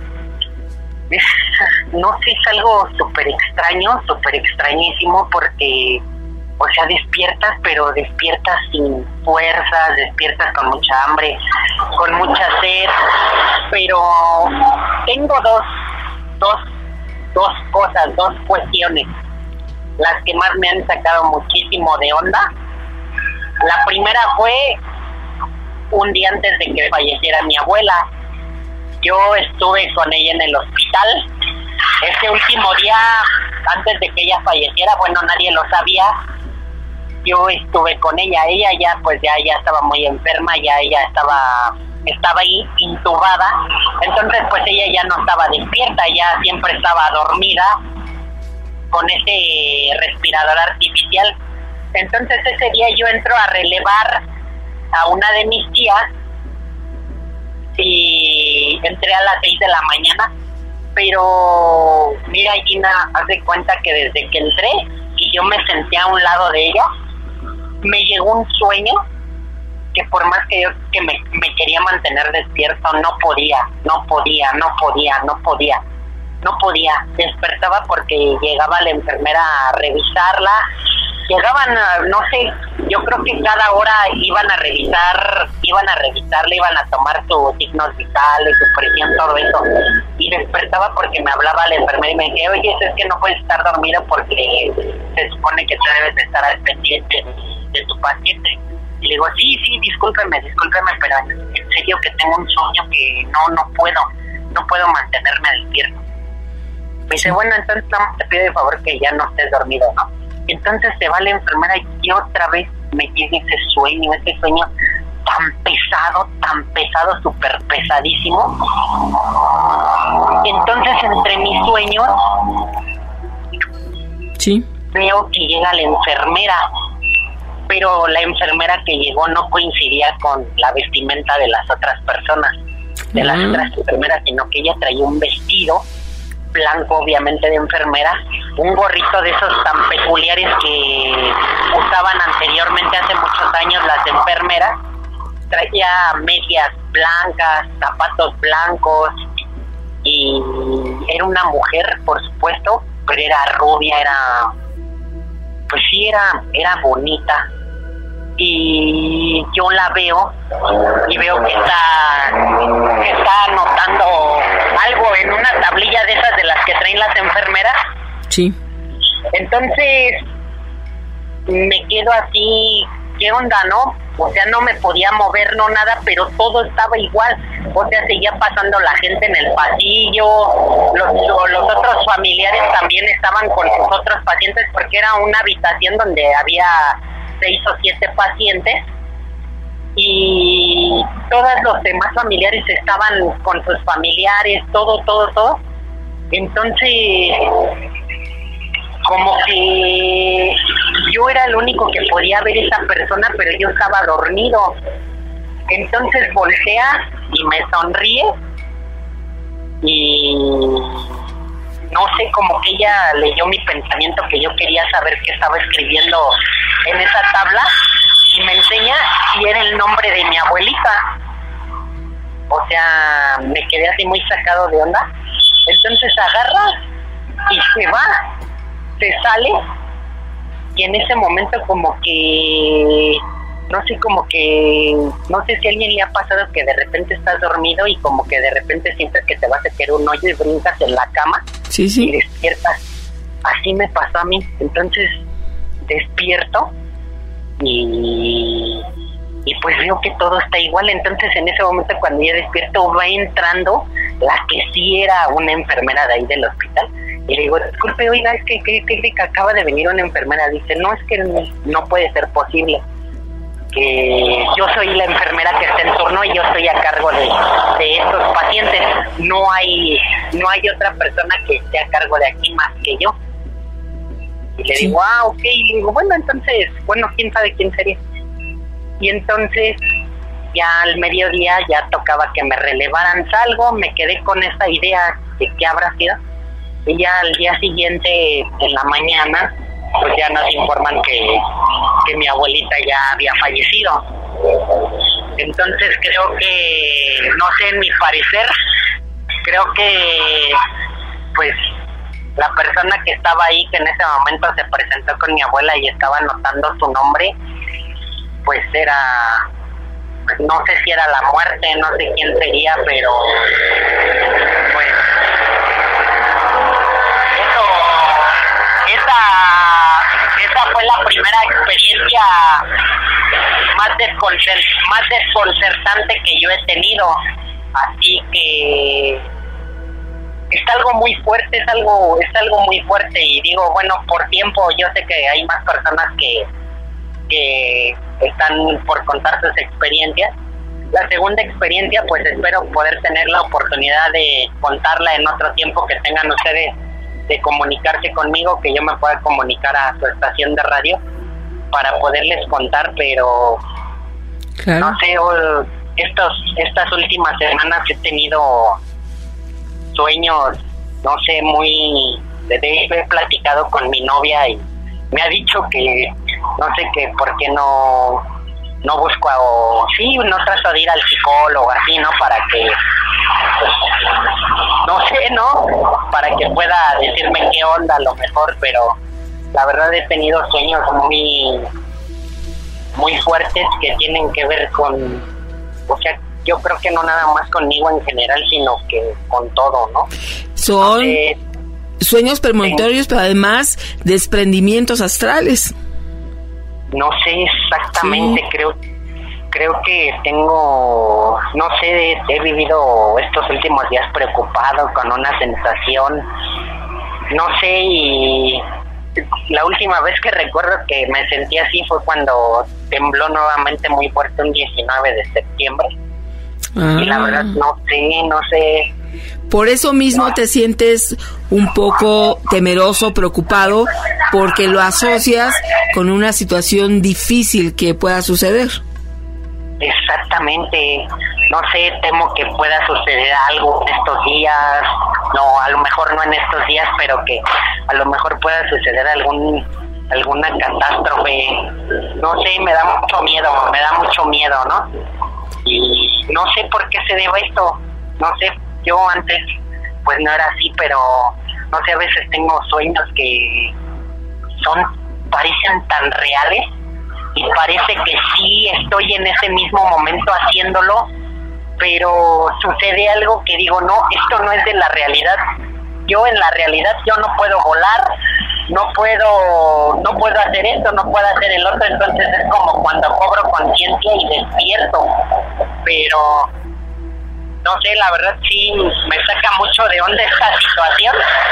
es, no sé, es algo súper extraño, súper extrañísimo, porque, o sea, despiertas, pero despiertas sin fuerzas, despiertas con mucha hambre, con mucha sed, pero tengo dos, dos, dos cosas, dos cuestiones, las que más me han sacado muchísimo de onda. La primera fue un día antes de que falleciera mi abuela. Yo estuve con ella en el hospital. Ese último día, antes de que ella falleciera, bueno, nadie lo sabía, yo estuve con ella. Ella ya, pues ya, ya estaba muy enferma, ya ella estaba, estaba ahí intubada. Entonces, pues ella ya no estaba despierta, ya siempre estaba dormida con ese respirador artificial. Entonces ese día yo entro a relevar a una de mis tías y entré a las seis de la mañana, pero mira, Gina, haz de cuenta que desde que entré y yo me senté a un lado de ella, me llegó un sueño que por más que yo que me, me quería mantener despierto, no podía, no podía, no podía, no podía, no podía. Despertaba porque llegaba la enfermera a revisarla. Llegaban, no sé, yo creo que cada hora iban a revisar, iban a revisarle, iban a tomar sus signos vitales, su presión, todo eso. Y despertaba porque me hablaba la enfermera y me decía, oye, es que no puedes estar dormido porque se supone que tú debes de estar al pendiente de, de tu paciente. Y le digo, sí, sí, discúlpeme, discúlpeme, pero en serio que tengo un sueño que no, no puedo, no puedo mantenerme despierto. Me dice, bueno, entonces no, te pido de favor que ya no estés dormido, ¿no? Entonces se va la enfermera y otra vez me llega ese sueño, ese sueño tan pesado, tan pesado, súper pesadísimo. Entonces entre mis sueños sí veo que llega la enfermera, pero la enfermera que llegó no coincidía con la vestimenta de las otras personas, de las uh-huh. otras enfermeras, sino que ella traía un vestido blanco, obviamente de enfermera, un gorrito de esos tan peculiares que usaban anteriormente hace muchos años las enfermeras, traía medias blancas, zapatos blancos y era una mujer, por supuesto, pero era rubia, era, pues sí, era, era bonita. Y yo la veo y veo que está que está anotando algo en una tablilla de esas de las que traen las enfermeras. Sí. Entonces me quedo así, ¿qué onda, no? O sea, no me podía mover, no nada, pero todo estaba igual. o sea, seguía pasando la gente en el pasillo, los, los otros familiares también estaban con sus otros pacientes, porque era una habitación donde había seis o siete pacientes, y todos los demás familiares estaban con sus familiares, todo, todo, todo. Entonces, como que yo era el único que podía ver esa persona, pero yo estaba dormido. Entonces voltea y me sonríe, y no sé, como que ella leyó mi pensamiento, que yo quería saber qué estaba escribiendo en esa tabla, y me enseña, y era el nombre de mi abuelita. O sea, me quedé así muy sacado de onda. Entonces agarra y se va, se sale, y en ese momento como que, no sé, como que, no sé si a alguien le ha pasado que de repente estás dormido y como que de repente sientes que te vas a caer un hoyo y brincas en la cama. Sí, sí. Y despiertas. Así me pasó a mí. Entonces despierto y, y pues veo que todo está igual. Entonces en ese momento, cuando yo despierto, va entrando la que sí era una enfermera de ahí del hospital. Y le digo, disculpe, oiga, es que, que, que, que acaba de venir una enfermera. Dice, no, es que no puede ser posible, que yo soy la enfermera que está en turno y yo estoy a cargo de, de estos pacientes. No hay no hay otra persona que esté a cargo de aquí más que yo. Y le digo, ah, ok. Y le digo, bueno, entonces, bueno, quién sabe quién sería. Y entonces, ya al mediodía ya tocaba que me relevaran. Salgo, me quedé con esa idea de qué habrá sido. Y ya al día siguiente, en la mañana, pues ya nos informan que, que mi abuelita ya había fallecido. Entonces creo que, no sé, en mi parecer, creo que pues la persona que estaba ahí, que en ese momento se presentó con mi abuela y estaba anotando su nombre, pues era, pues no sé si era la muerte, no sé quién sería, pero pues esa, esa fue la primera experiencia más, desconcer- más desconcertante que yo he tenido. Así que es algo muy fuerte, es algo, es algo muy fuerte. Y digo, bueno, por tiempo, yo sé que hay más personas que, que están por contar sus experiencias. La segunda experiencia, pues espero poder tener la oportunidad de contarla en otro tiempo que tengan ustedes, de comunicarse conmigo, que yo me pueda comunicar a su estación de radio para poderles contar. Pero claro, no sé, o, estos estas últimas semanas he tenido sueños, no sé, muy, he platicado con mi novia y me ha dicho que no sé, que por qué no no busco a, o sí, no trato de ir al psicólogo así, ¿no? Para que, pues, no sé, ¿no? Para que pueda decirme qué onda a lo mejor. Pero la verdad he tenido sueños muy muy fuertes que tienen que ver con, o sea, yo creo que no nada más conmigo en general, sino que con todo, ¿no? Son eh, sueños premonitorios, sí, pero además desprendimientos astrales. No sé exactamente, sí. creo creo que tengo, no sé, he vivido estos últimos días preocupado con una sensación, no sé, y la última vez que recuerdo que me sentí así fue cuando tembló nuevamente muy fuerte un diecinueve de septiembre. Ah. Y la verdad no sé, no sé. Por eso mismo no. Te sientes un poco temeroso, preocupado, porque lo asocias con una situación difícil que pueda suceder. Exactamente. No sé, temo que pueda suceder algo en estos días. No, a lo mejor no en estos días, pero que a lo mejor pueda suceder algún alguna catástrofe. No sé, me da mucho miedo, me da mucho miedo, ¿no? Y no sé por qué se debe esto. No sé, yo antes pues no era así, pero no sé, a veces tengo sueños que son, parecen tan reales, y parece que sí estoy en ese mismo momento haciéndolo, pero sucede algo que digo, no, esto no es de la realidad. Yo en la realidad yo no puedo volar, no puedo no puedo hacer esto, no puedo hacer el otro. Entonces es como cuando cobro conciencia y despierto, pero no sé, la verdad sí me saca mucho de onda esta situación.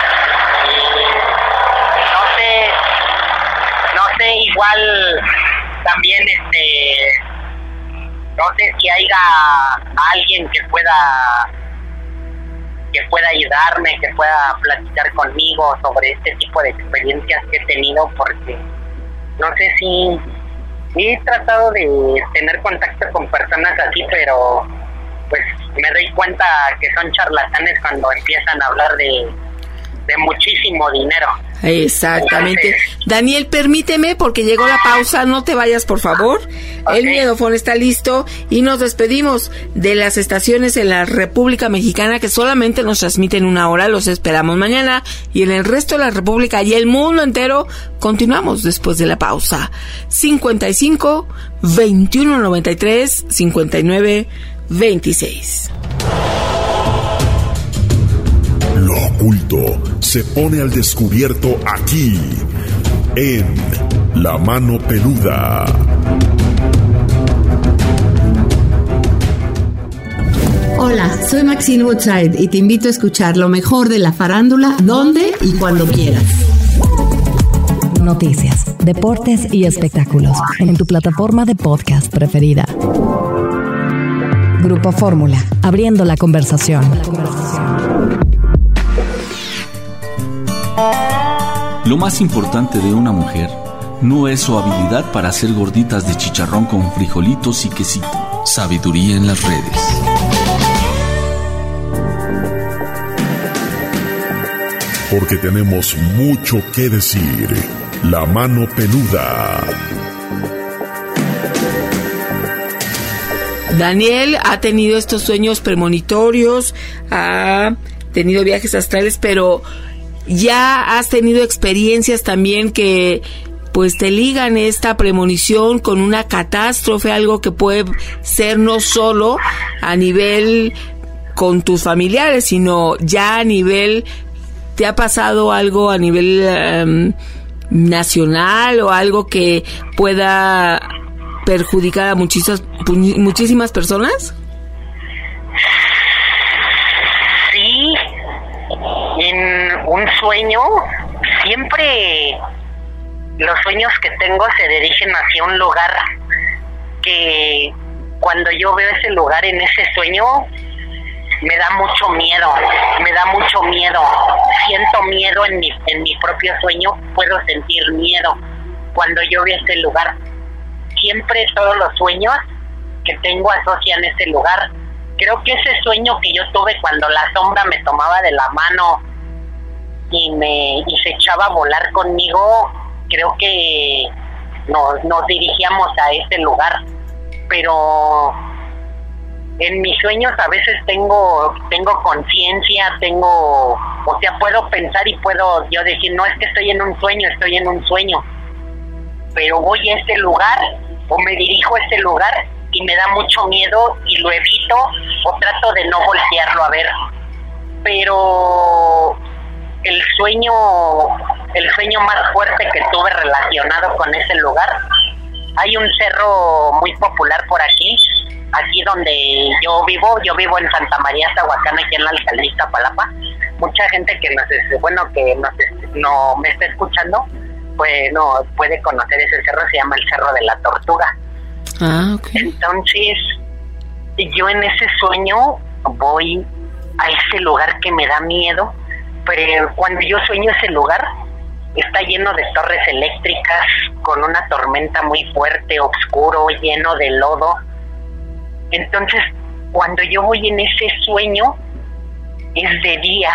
Y no sé, no sé, igual también este, no sé si haya alguien que pueda que pueda ayudarme, que pueda platicar conmigo sobre este tipo de experiencias que he tenido, porque no sé si he tratado de tener contacto con personas así, pero pues me doy cuenta que son charlatanes cuando empiezan a hablar de, de muchísimo dinero. Exactamente. Entonces, Daniel, permíteme, porque llegó la pausa, no te vayas, por favor. Okay. El Miedofón está listo y nos despedimos de las estaciones en la República Mexicana que solamente nos transmiten una hora. Los esperamos mañana, y en el resto de la República y el mundo entero continuamos después de la pausa. cincuenta y cinco, veintiuno noventa y tres, cincuenta y nueve, veintiséis. Lo oculto se pone al descubierto aquí, en La Mano Peluda. Hola, soy Maxine Woodside y te invito a escuchar lo mejor de la farándula, donde y cuando quieras. Noticias, deportes y espectáculos en tu plataforma de podcast preferida. Grupo Fórmula, abriendo la conversación. Lo más importante de una mujer no es su habilidad para hacer gorditas de chicharrón con frijolitos y quesito. Sabiduría en las redes. Porque tenemos mucho que decir. La Mano Peluda. Daniel ha tenido estos sueños premonitorios, ha tenido viajes astrales, pero ya has tenido experiencias también que pues te ligan esta premonición con una catástrofe, algo que puede ser no solo a nivel con tus familiares, sino ya a nivel, ¿te ha pasado algo a nivel um, nacional o algo que pueda perjudicar a muchísimas, muchísimas personas? Sí, en un sueño, siempre los sueños que tengo se dirigen hacia un lugar que cuando yo veo ese lugar en ese sueño me da mucho miedo, me da mucho miedo, siento miedo en mi, en mi propio sueño, puedo sentir miedo cuando yo veo ese lugar. Siempre todos los sueños que tengo asocian ese lugar. Creo que ese sueño que yo tuve cuando la sombra me tomaba de la mano y me y se echaba a volar conmigo, creo que nos, nos dirigíamos a ese lugar. Pero en mis sueños a veces tengo tengo conciencia, tengo, o sea, puedo pensar y puedo yo decir, no es que estoy en un sueño, estoy en un sueño. Pero voy a este lugar o me dirijo a este lugar y me da mucho miedo y lo evito o trato de no voltearlo a ver. Pero el sueño, el sueño más fuerte que tuve relacionado con ese lugar, hay un cerro muy popular por aquí, aquí donde yo vivo, yo vivo en Santa María Zahuacán, aquí en la alcaldía Iztapalapa. Mucha gente que nos, bueno, que nos, no me está escuchando, pues no puede conocer ese cerro, se llama el Cerro de la Tortuga. Ah, okay. Entonces, yo en ese sueño voy a ese lugar que me da miedo, pero cuando yo sueño ese lugar, está lleno de torres eléctricas, con una tormenta muy fuerte, oscuro, lleno de lodo. Entonces, cuando yo voy en ese sueño, es de día,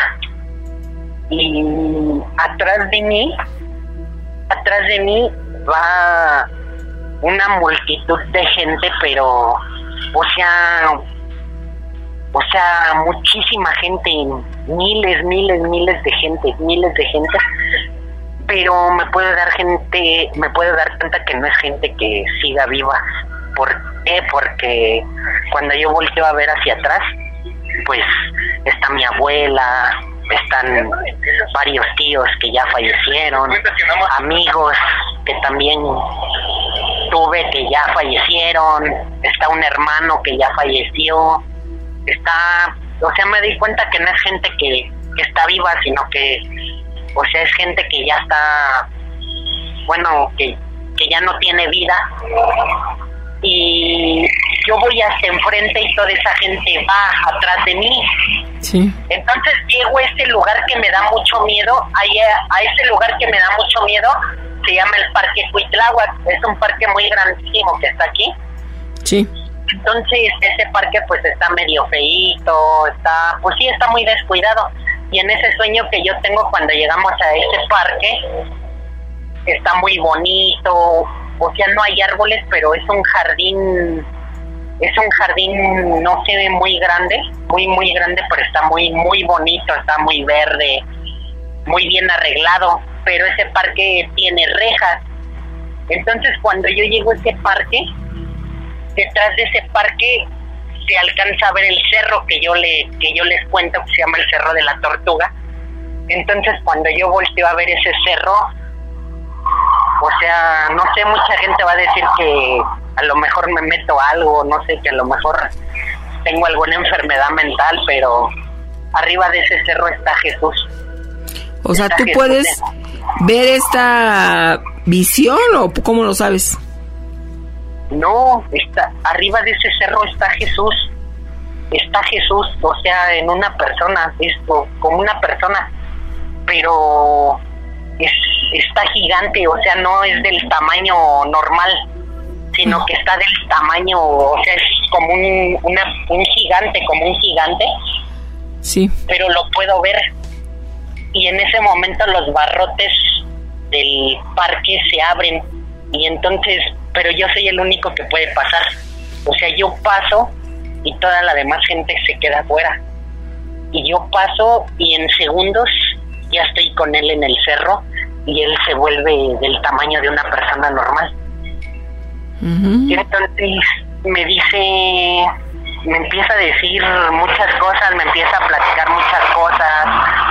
y atrás de mí, atrás de mí va una multitud de gente, pero, o sea, o sea, muchísima gente, miles, miles, miles de gente, miles de gente, pero me puedo dar gente, me puedo dar cuenta que no es gente que siga viva. ¿Por qué? Porque cuando yo volteo a ver hacia atrás, pues está mi abuela, están varios tíos que ya fallecieron, amigos que también tuve que ya fallecieron, está un hermano que ya falleció, está, o sea, me di cuenta que no es gente que, que está viva, sino que, o sea, es gente que ya está, bueno, que, que ya no tiene vida. Y yo voy hasta enfrente y toda esa gente va atrás de mí. Sí. Entonces llego a este lugar que me da mucho miedo, ahí a, a ese lugar que me da mucho miedo, se llama el Parque Cuitláhuac, es un parque muy grandísimo que está aquí. Sí. Entonces ese parque pues está medio feíto, está, pues sí, está muy descuidado. Y en ese sueño que yo tengo cuando llegamos a ese parque, está muy bonito, o sea, no hay árboles, pero es un jardín, es un jardín, no sé, muy grande, muy, muy grande, pero está muy, muy bonito, está muy verde, muy bien arreglado, pero ese parque tiene rejas. Entonces, cuando yo llego a ese parque, detrás de ese parque se alcanza a ver el cerro que yo le que yo les cuento, que se llama el Cerro de la Tortuga. Entonces, cuando yo volteo a ver ese cerro, o sea, no sé, mucha gente va a decir que a lo mejor me meto algo, no sé, que a lo mejor tengo alguna enfermedad mental, pero arriba de ese cerro está Jesús. O sea, está ¿tú Jesús puedes en... ver esta visión o cómo lo sabes? No, está arriba de ese cerro está Jesús. Está Jesús, o sea, en una persona, es como una persona, pero es, está gigante, o sea, no es del tamaño normal, sino que está del tamaño, o sea, es como un, una, un gigante, como un gigante. Sí. Pero lo puedo ver. Y en ese momento los barrotes del parque se abren. Y entonces, pero yo soy el único que puede pasar. O sea, yo paso y toda la demás gente se queda afuera. Y yo paso y en segundos ya estoy con él en el cerro y él se vuelve del tamaño de una persona normal. Uh-huh. Y entonces me dice, me empieza a decir muchas cosas, me empieza a platicar muchas cosas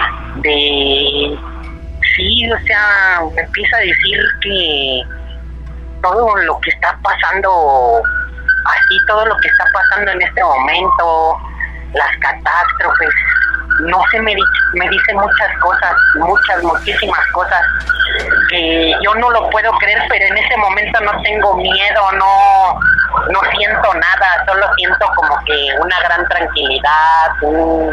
de... Sí, o sea, me empieza a decir que todo lo que está pasando, así todo lo que está pasando en este momento, las catástrofes, no sé, me, me dice muchas cosas, muchas, muchísimas cosas, que yo no lo puedo creer, pero en ese momento no tengo miedo, no, no siento nada, solo siento como que una gran tranquilidad, un,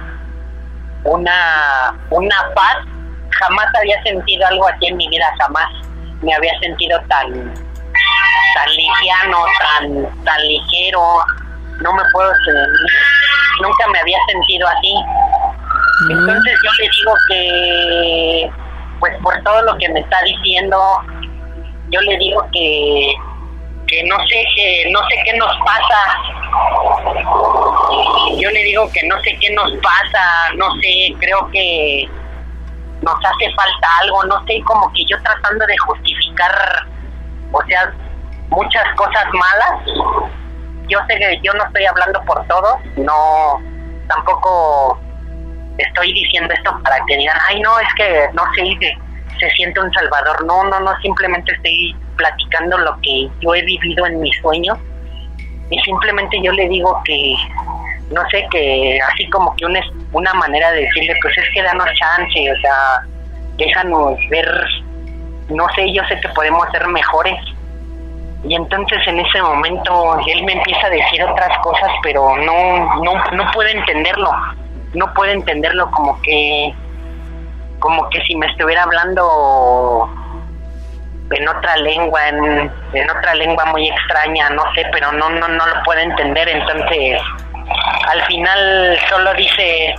una, una paz. Jamás había sentido algo así en mi vida, jamás me había sentido tan tan liviano, tan tan ligero, no me puedo nunca me había sentido así. Entonces yo le digo que pues por todo lo que me está diciendo, yo le digo que que no sé que no sé qué nos pasa. Yo le digo que no sé qué nos pasa, no sé, creo que nos hace falta algo, no sé, como que yo tratando de justificar, o sea, muchas cosas malas. Yo sé que yo no estoy hablando por todos, no, tampoco estoy diciendo esto para que digan, ay no, es que no sé, que se siente un salvador. No, no, no, simplemente estoy platicando lo que yo he vivido en mis sueños y simplemente yo le digo que no sé, que así como que una, una manera de decirle, pues es que danos chance, o sea, déjanos ver, no sé, yo sé que podemos ser mejores. Y entonces en ese momento él me empieza a decir otras cosas, pero no, no, no puedo entenderlo, no puedo entenderlo, como que, como que si me estuviera hablando en otra lengua, en, en otra lengua muy extraña, no sé, pero no, no, no lo puedo entender. Entonces al final solo dice,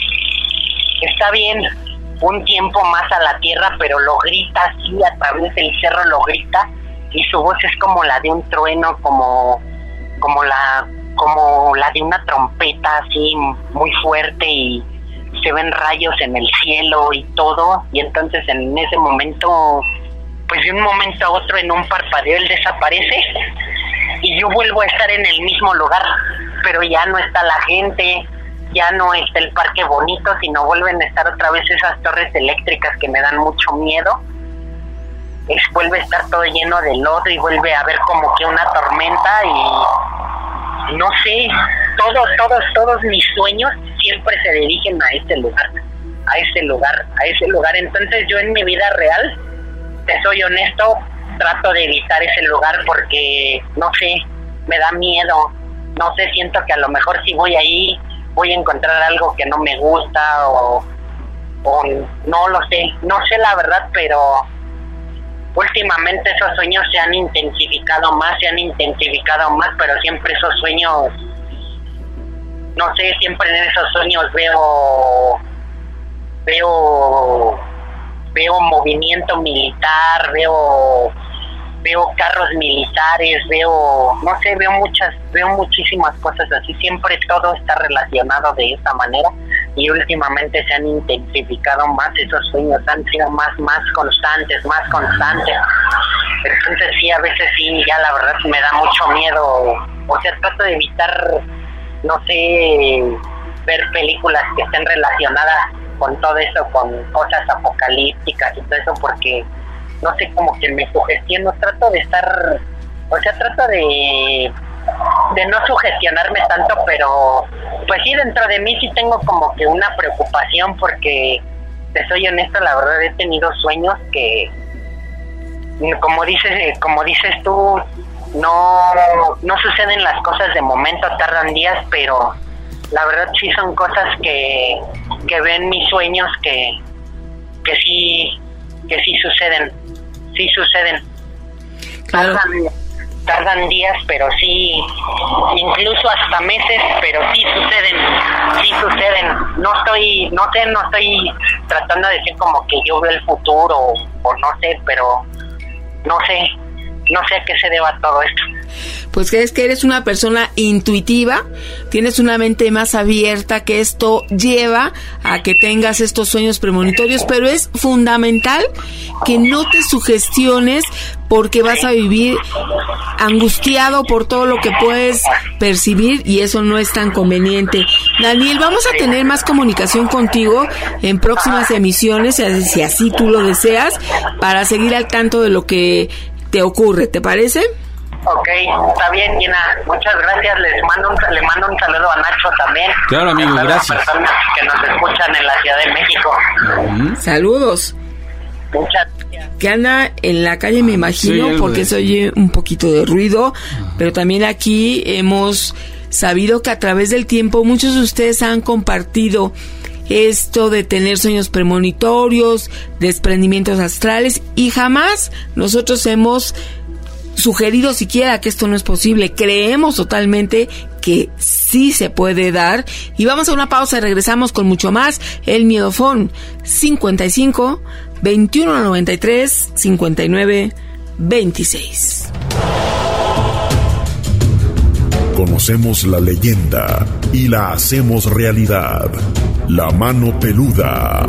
está bien, un tiempo más a la tierra, pero lo grita así a través del cerro, lo grita, y su voz es como la de un trueno, como como la como la de una trompeta, así muy fuerte, y se ven rayos en el cielo y todo. Y entonces en ese momento, pues de un momento a otro, en un parpadeo, él desaparece y yo vuelvo a estar en el mismo lugar, pero ya no está la gente, ya no está el parque bonito, sino vuelven a estar otra vez esas torres eléctricas que me dan mucho miedo. Es, vuelve a estar todo lleno de lodo y vuelve a haber como que una tormenta y no sé, todos, todos, todos mis sueños siempre se dirigen a ese lugar, a ese lugar, a ese lugar. Entonces yo en mi vida real, te soy honesto, trato de evitar ese lugar porque, no sé, me da miedo, no sé, siento que a lo mejor si voy ahí voy a encontrar algo que no me gusta o, o no lo sé, no sé la verdad, pero últimamente esos sueños se han intensificado más, se han intensificado más, pero siempre esos sueños, no sé, siempre en esos sueños veo, veo, veo movimiento militar, veo, veo carros militares, veo, no sé, veo muchas, veo muchísimas cosas así, siempre todo está relacionado de esa manera. Y últimamente se han intensificado más esos sueños, han sido más, más constantes, más constantes. Entonces sí, a veces sí, ya la verdad me da mucho miedo. O sea, trato de evitar, no sé, ver películas que estén relacionadas con todo eso, con cosas apocalípticas y todo eso, porque, no sé, como que me sugestiono. Trato de estar, o sea, trato de... de no sugestionarme tanto, pero pues sí, dentro de mí sí tengo como que una preocupación porque, te soy honesto, la verdad he tenido sueños que, como dices, como dices tú, no, no suceden las cosas de momento, tardan días, pero la verdad sí son cosas que, que veo en mis sueños que, que sí, que sí suceden, sí suceden. Claro. Tardan, tardan días, pero sí, incluso hasta meses, pero sí suceden, sí suceden. No estoy, no sé, no estoy tratando de decir como que yo veo el futuro o no sé, pero no sé, no sé a qué se deba todo esto. Pues crees que eres una persona intuitiva, tienes una mente más abierta, que esto lleva a que tengas estos sueños premonitorios, pero es fundamental que no te sugestiones porque vas a vivir angustiado por todo lo que puedes percibir y eso no es tan conveniente. Daniel, vamos a tener más comunicación contigo en próximas emisiones, si así tú lo deseas, para seguir al tanto de lo que te ocurre, ¿te parece? Ok, está bien, Gina. Muchas gracias. Les mando un, le mando un saludo a Nacho también. Claro, amigo, a gracias. las personas que nos escuchan en la Ciudad de México. Uh-huh. Saludos. Muchas gracias. Que anda en la calle, me imagino, sí, porque de... se oye un poquito de ruido, uh-huh. Pero también aquí hemos sabido que a través del tiempo muchos de ustedes han compartido esto de tener sueños premonitorios, desprendimientos astrales, y jamás nosotros hemos sugerido siquiera que esto no es posible. Creemos totalmente que sí se puede dar. Y vamos a una pausa y regresamos con mucho más. El Miedofón cincuenta y cinco, veintiuno noventa y tres, cincuenta y nueve, veintiséis. Conocemos la leyenda y la hacemos realidad. La mano peluda.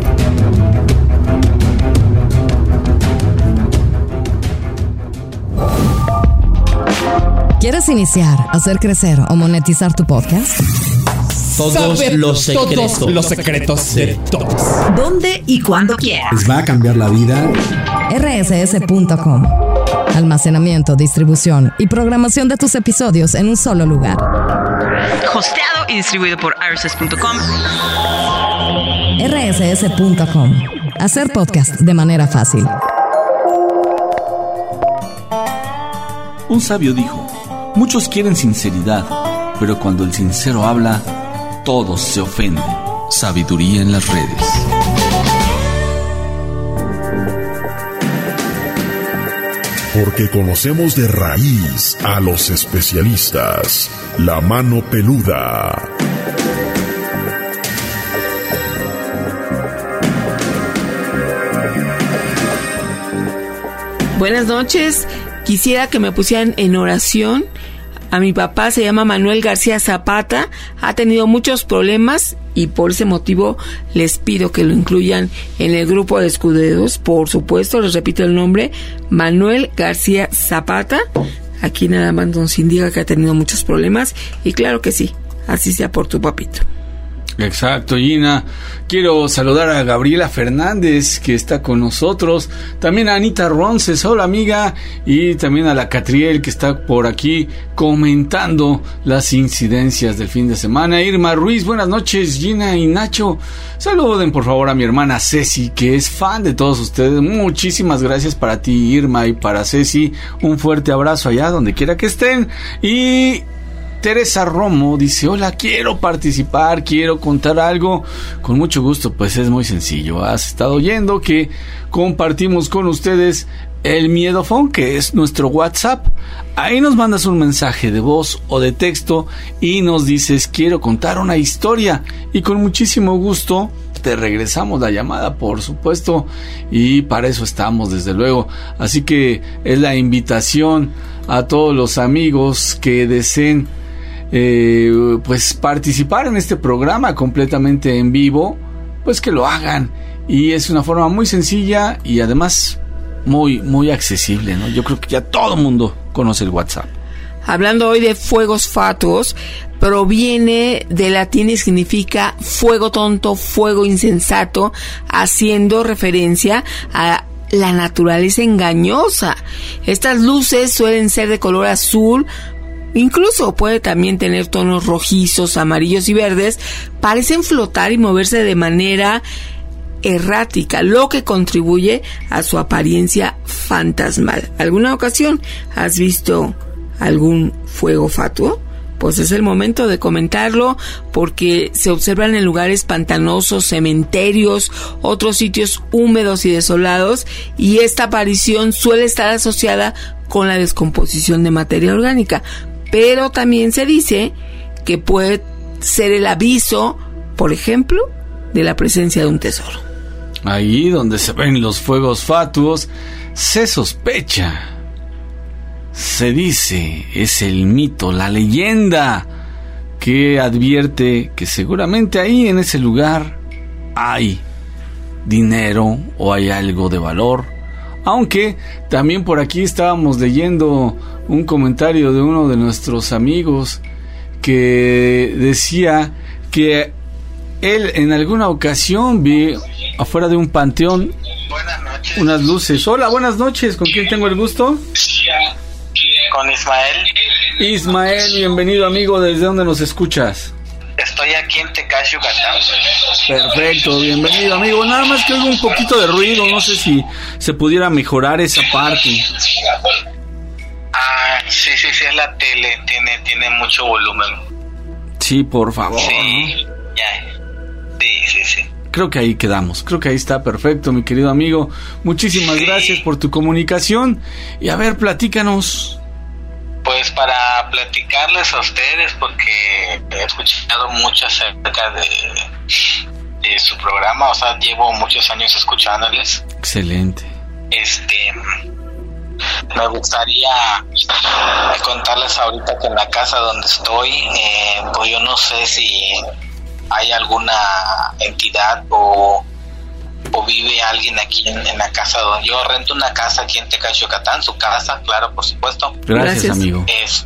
¿Quieres iniciar, hacer crecer o monetizar tu podcast? Todos Saber los secretos. Todos los secretos de todos. ¿Dónde y cuándo quieras? Les va a cambiar la vida. R S S punto com. Almacenamiento, distribución y programación de tus episodios en un solo lugar. Hosteado y distribuido por R S S punto com. R S S punto com. Hacer podcast de manera fácil. Un sabio dijo: muchos quieren sinceridad, pero cuando el sincero habla, todos se ofenden. Sabiduría en las redes. Porque conocemos de raíz a los especialistas. La mano peluda. Buenas noches. Quisiera que me pusieran en oración. A mi papá, se llama Manuel García Zapata, ha tenido muchos problemas y por ese motivo les pido que lo incluyan en el grupo de escuderos. Por supuesto, les repito el nombre, Manuel García Zapata. Aquí nada más nos indica que ha tenido muchos problemas y claro que sí, así sea por tu papito. Exacto, Gina. Quiero saludar a Gabriela Fernández, que está con nosotros. También a Anita Ronces, hola amiga. Y también a la Catriel, que está por aquí comentando las incidencias del fin de semana. Irma Ruiz, buenas noches, Gina y Nacho. Saluden por favor a mi hermana Ceci, que es fan de todos ustedes. Muchísimas gracias para ti, Irma, y para Ceci. Un fuerte abrazo allá donde quiera que estén. Y Teresa Romo dice, hola, quiero participar, quiero contar algo. Con mucho gusto, pues es muy sencillo. Has estado oyendo que compartimos con ustedes el Miedofón, que es nuestro WhatsApp. Ahí nos mandas un mensaje de voz o de texto y nos dices, quiero contar una historia. Y con muchísimo gusto te regresamos la llamada, por supuesto. Y para eso estamos, desde luego. Así que es la invitación a todos los amigos que deseen Eh, pues participar en este programa completamente en vivo, pues que lo hagan. Y es una forma muy sencilla y además muy muy accesible, ¿no? Yo creo que ya todo el mundo conoce el WhatsApp. Hablando hoy de fuegos fatuos, proviene del latín y significa fuego tonto, fuego insensato, haciendo referencia a la naturaleza engañosa. Estas luces suelen ser de color azul, incluso puede también tener tonos rojizos, amarillos y verdes. Parecen flotar y moverse de manera errática, lo que contribuye a su apariencia fantasmal. ¿Alguna ocasión has visto algún fuego fatuo? Pues es el momento de comentarlo, porque se observan en lugares pantanosos, cementerios, otros sitios húmedos y desolados, y esta aparición suele estar asociada con la descomposición de materia orgánica. Pero también se dice que puede ser el aviso, por ejemplo, de la presencia de un tesoro. Ahí donde se ven los fuegos fatuos, se sospecha, se dice, es el mito, la leyenda, que advierte que seguramente ahí en ese lugar hay dinero o hay algo de valor. Aunque también por aquí estábamos leyendo un comentario de uno de nuestros amigos que decía que él en alguna ocasión vio afuera de un panteón unas luces. Hola, buenas noches, ¿con quién tengo el gusto? Con Ismael. Ismael, bienvenido amigo, ¿desde dónde nos escuchas? Estoy aquí en Tecash, Yucatán. Perfecto, bienvenido amigo. Nada más que oigo un poquito de ruido, no sé si se pudiera mejorar esa parte. Ah, sí, sí, sí, es la tele, tiene, tiene mucho volumen. Sí, por favor. Sí, ya. Sí, sí, sí. Creo que ahí quedamos, creo que ahí está perfecto, mi querido amigo. Muchísimas sí. gracias por tu comunicación. Y a ver, platícanos. Pues para platicarles a ustedes, porque he escuchado mucho acerca de, de su programa, o sea, llevo muchos años escuchándoles. Excelente. Este, me gustaría contarles ahorita que en la casa donde estoy, eh, pues yo no sé si hay alguna entidad o o vive alguien aquí en, en la casa donde yo rento una casa aquí en Tecash, Yucatán, su casa, claro, por supuesto. Gracias, Gracias. amigo. Es,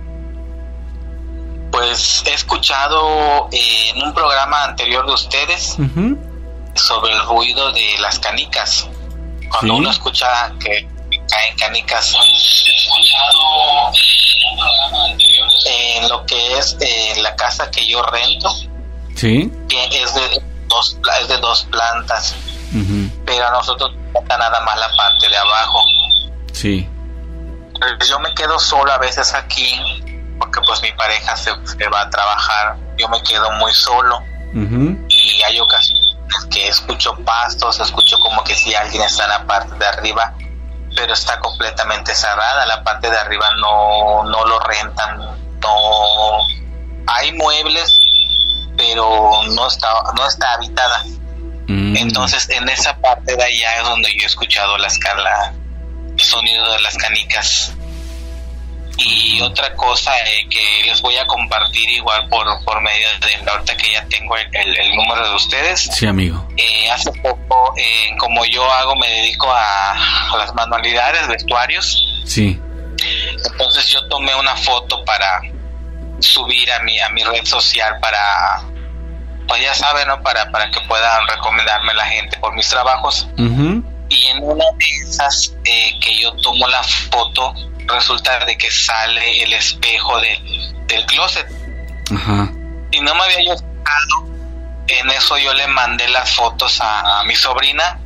pues he escuchado eh, en un programa anterior de ustedes uh-huh. sobre el ruido de las canicas. Cuando ¿Sí? uno escucha que caen canicas, he escuchado en un programa anterior en lo que es eh, la casa que yo rento, sí, que es de dos, es de dos plantas. Uh-huh. Pero a nosotros no está nada más la parte de abajo. Sí. Yo me quedo solo a veces aquí porque pues mi pareja se, se va a trabajar. Yo me quedo muy solo. Uh-huh. Y hay ocasiones que escucho pastos, escucho como que si alguien está en la parte de arriba, pero está completamente cerrada. La parte de arriba no, no lo rentan. No hay muebles, pero no está, no está habitada. Mm. Entonces en esa parte de allá es donde yo he escuchado las la, el sonido de las canicas. Y otra cosa eh, que les voy a compartir igual por, por medio de la ahorita que ya tengo el, el, el número de ustedes. Sí, amigo. Eh, hace poco, eh, como yo hago, me dedico a, a las manualidades, vestuarios. Sí. Entonces yo tomé una foto para subir a mi, a mi red social para pues ya saben, ¿no? Para, para que puedan recomendarme la gente por mis trabajos. Uh-huh. Y en una de esas eh, que yo tomo la foto, resulta de que sale el espejo de, del closet. Ajá. Y no me había yo fijado. En eso yo le mandé las fotos a, a mi sobrina.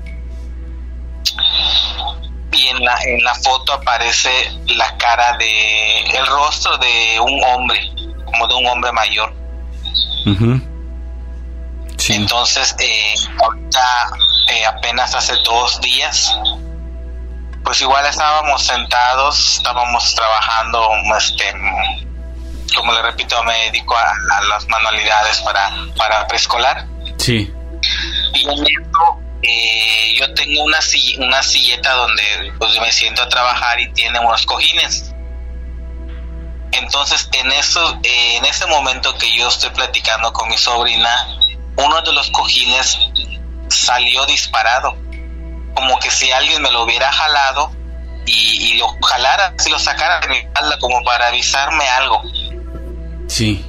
Y en la, en la foto aparece la cara de, el rostro de un hombre, como de un hombre mayor. Uh-huh. Sí. Entonces, eh, ahorita eh, apenas hace dos días, pues igual estábamos sentados, estábamos trabajando, este, como le repito, me dedico a, a las manualidades para, para preescolar. Sí. Y en esto, eh, yo tengo una, sill- una silleta donde pues me siento a trabajar y tiene unos cojines. Entonces, en eso, eh, en ese momento que yo estoy platicando con mi sobrina, uno de los cojines salió disparado, como que si alguien me lo hubiera jalado y, y lo jalara, si lo sacara de mi espalda, como para avisarme algo. Sí.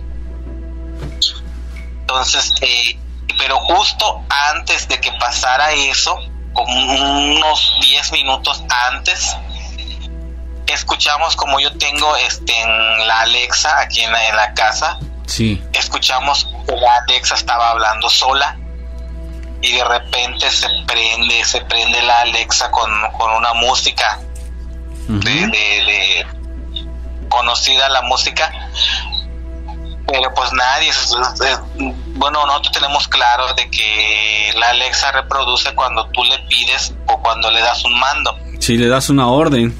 Entonces, eh, pero justo antes de que pasara eso, como unos diez minutos antes, escuchamos, como yo tengo este en la Alexa aquí en la, en la casa, sí, escuchamos que la Alexa estaba hablando sola y de repente se prende, se prende la Alexa con, con una música uh-huh. de, de, de conocida la música, pero pues nadie, es, es, bueno, nosotros tenemos claro de que la Alexa reproduce cuando tú le pides o cuando le das un mando. Si le das una orden.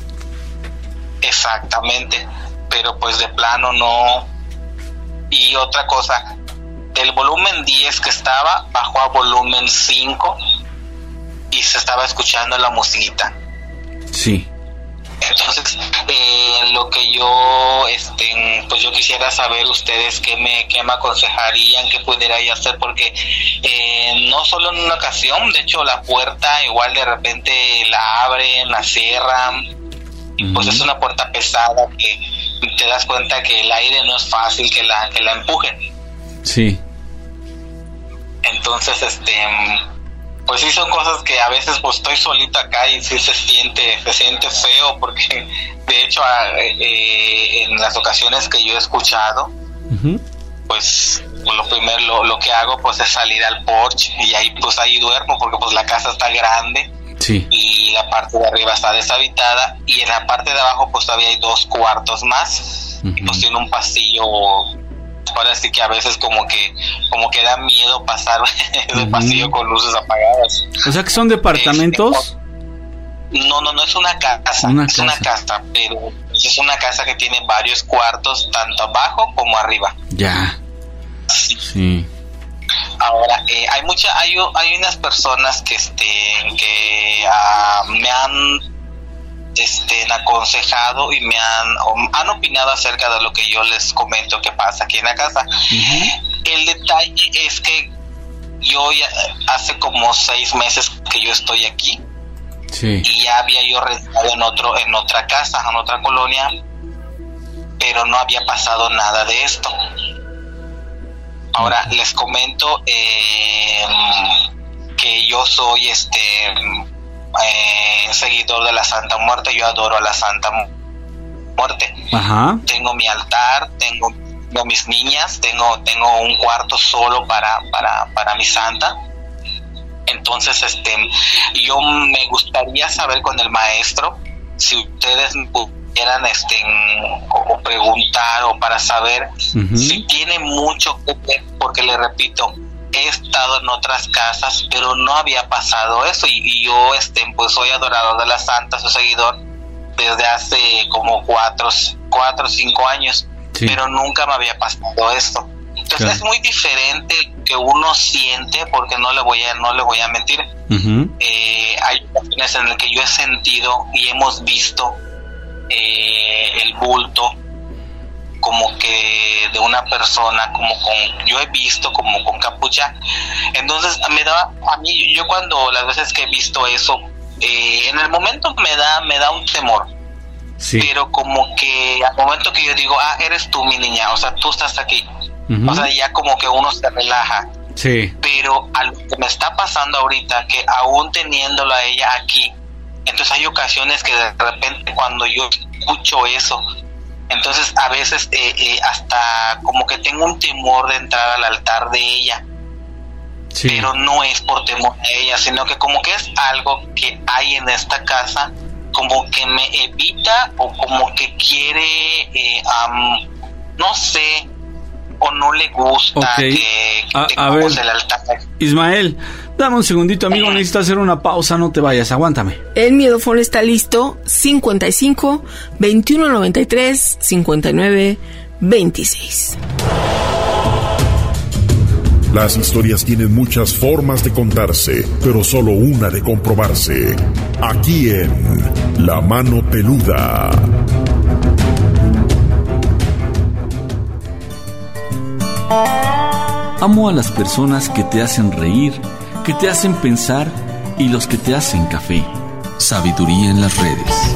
Exactamente, pero pues de plano no. Y otra cosa, del volumen diez que estaba, bajó a volumen cinco y se estaba escuchando la musiquita. Sí. Entonces, eh, lo que yo, este, pues yo quisiera saber ustedes qué me, qué me aconsejarían, qué pudiera yo hacer, porque eh, no solo en una ocasión, de hecho la puerta igual de repente la abren, la cierran, y pues uh-huh. es una puerta pesada que te das cuenta que el aire no es fácil que la, que la empujen. Sí. Entonces, este, pues sí son cosas que a veces pues estoy solito acá y sí se siente, se siente feo, porque de hecho eh, en las ocasiones que yo he escuchado, uh-huh. pues lo primero lo, lo que hago pues es salir al porche y ahí pues ahí duermo, porque pues la casa está grande. Sí. Y la parte de arriba está deshabitada y en la parte de abajo pues todavía hay dos cuartos más uh-huh. y pues tiene un pasillo, para decir que a veces como que como que da miedo pasar ese uh-huh. pasillo con luces apagadas. O sea que son departamentos. Este, no, no, no es una casa, una es casa. una casa, pero es una casa que tiene varios cuartos, tanto abajo como arriba. Ya. Sí. Sí. Ahora, eh, hay mucha, hay, hay unas personas que este que uh, me han este aconsejado y me han han opinado acerca de lo que yo les comento que pasa aquí en la casa. Uh-huh. El detalle es que yo ya hace como seis meses que yo estoy aquí. Sí. Y ya había yo rentado en otro en otra casa, en otra colonia, pero no había pasado nada de esto. Ahora les comento eh, que yo soy este eh, seguidor de la Santa Muerte. Yo adoro a la Santa Muerte. Ajá. Tengo mi altar, tengo, tengo mis niñas, tengo tengo un cuarto solo para para para mi santa. Entonces este yo me gustaría saber con el maestro si ustedes quieran este o, o preguntar o para saber uh-huh. si tiene mucho que ver, porque le repito, he estado en otras casas pero no había pasado eso y, y yo este pues soy adorador de la santa, soy seguidor desde hace como cuatro cuatro o cinco años, sí. pero nunca me había pasado esto. Entonces claro. es muy diferente que uno siente, porque no le voy a no le voy a mentir. Uh-huh. eh, hay ocasiones en las que yo he sentido y hemos visto Eh, el bulto como que de una persona, como con, yo he visto como con capucha. Entonces me da, a mí, yo cuando las veces que he visto eso, eh, en el momento me da, me da un temor, sí. pero como que al momento que yo digo, ah, eres tú mi niña, o sea, tú estás aquí, uh-huh. o sea, ya como que uno se relaja, Sí. Pero a lo que me está pasando ahorita, que aún teniéndola a ella aquí, entonces hay ocasiones que de repente cuando yo escucho eso, entonces a veces eh, eh, hasta como que tengo un temor de entrar al altar de ella. Sí. Pero no es por temor a ella, sino que como que es algo que hay en esta casa, como que me evita o como que quiere, eh, um, no sé, o no le gusta okay. que, que a, tengamos a ver, el altar. Ismael, dame un segundito, amigo, necesito hacer una pausa, no te vayas, aguántame. El miedofón está listo, cincuenta y cinco, veintiuno noventa y tres, cincuenta y nueve, veintiséis. Las historias tienen muchas formas de contarse, pero solo una de comprobarse. Aquí en La Mano Peluda. Amo a las personas que te hacen reír, que te hacen pensar y los que te hacen café. Sabiduría en las redes.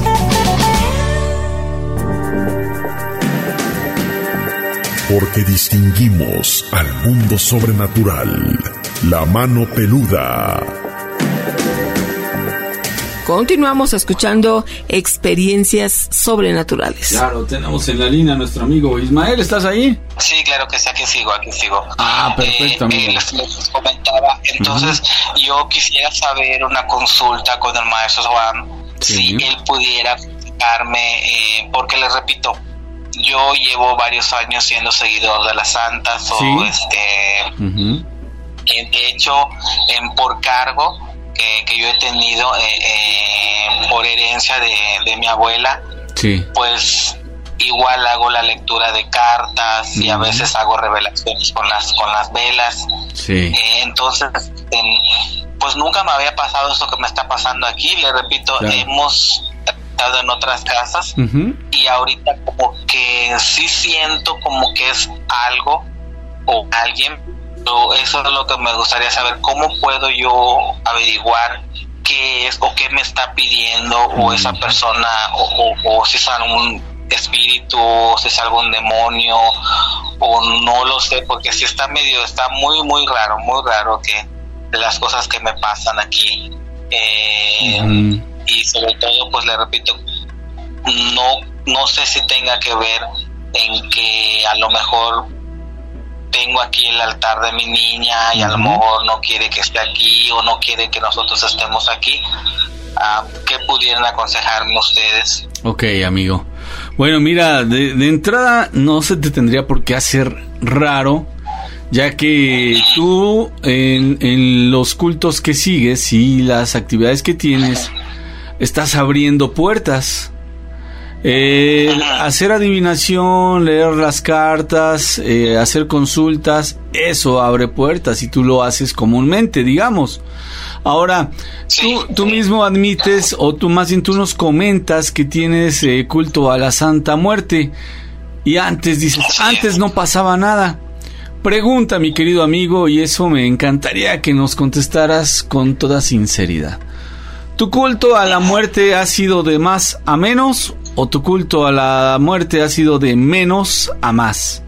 Porque distinguimos al mundo sobrenatural. La Mano Peluda. Continuamos escuchando experiencias sobrenaturales. Claro, tenemos en la línea a nuestro amigo Ismael, ¿estás ahí? Sí, claro que sí, aquí sigo, aquí sigo. Ah, perfecto, eh, amigo. Eh, les, les comentaba, entonces uh-huh. yo quisiera saber una consulta con el maestro Juan, sí. si él pudiera explicarme, eh, porque les repito, yo llevo varios años siendo seguidor de las santas, o ¿sí? este, uh-huh. eh, de hecho, en por cargo que, que yo he tenido eh, eh, por herencia de, de mi abuela, sí. pues igual hago la lectura de cartas uh-huh. y a veces hago revelaciones con las con las velas. Sí. Eh, entonces, en, pues nunca me había pasado eso que me está pasando aquí. Le repito, claro. hemos estado en otras casas uh-huh. y ahorita como que sí siento como que es algo o alguien, pero eso es lo que me gustaría saber, cómo puedo yo averiguar qué es o qué me está pidiendo uh-huh. o esa persona o, o, o si es algún espíritu o si es algún demonio o no lo sé, porque si está medio, está muy muy raro, muy raro que de las cosas que me pasan aquí eh, uh-huh. y sobre todo, pues le repito, no no sé si tenga que ver en que a lo mejor tengo aquí el altar de mi niña y a lo mejor no quiere que esté aquí o no quiere que nosotros estemos aquí. Uh, ¿qué pudieran aconsejarme ustedes? Ok, amigo. Bueno, mira, de, de entrada no se te tendría por qué hacer raro, ya que tú en, en los cultos que sigues y las actividades que tienes estás abriendo puertas. Eh, hacer adivinación, leer las cartas, eh, hacer consultas, eso abre puertas y tú lo haces comúnmente, digamos. Ahora, tú, tú mismo admites, o tú más bien tú nos comentas que tienes eh, culto a la Santa Muerte y antes dices, antes no pasaba nada. Pregunta, mi querido amigo, y eso me encantaría que nos contestaras con toda sinceridad. ¿Tu culto a la muerte ha sido de más a menos o tu culto a la muerte ha sido de menos a más?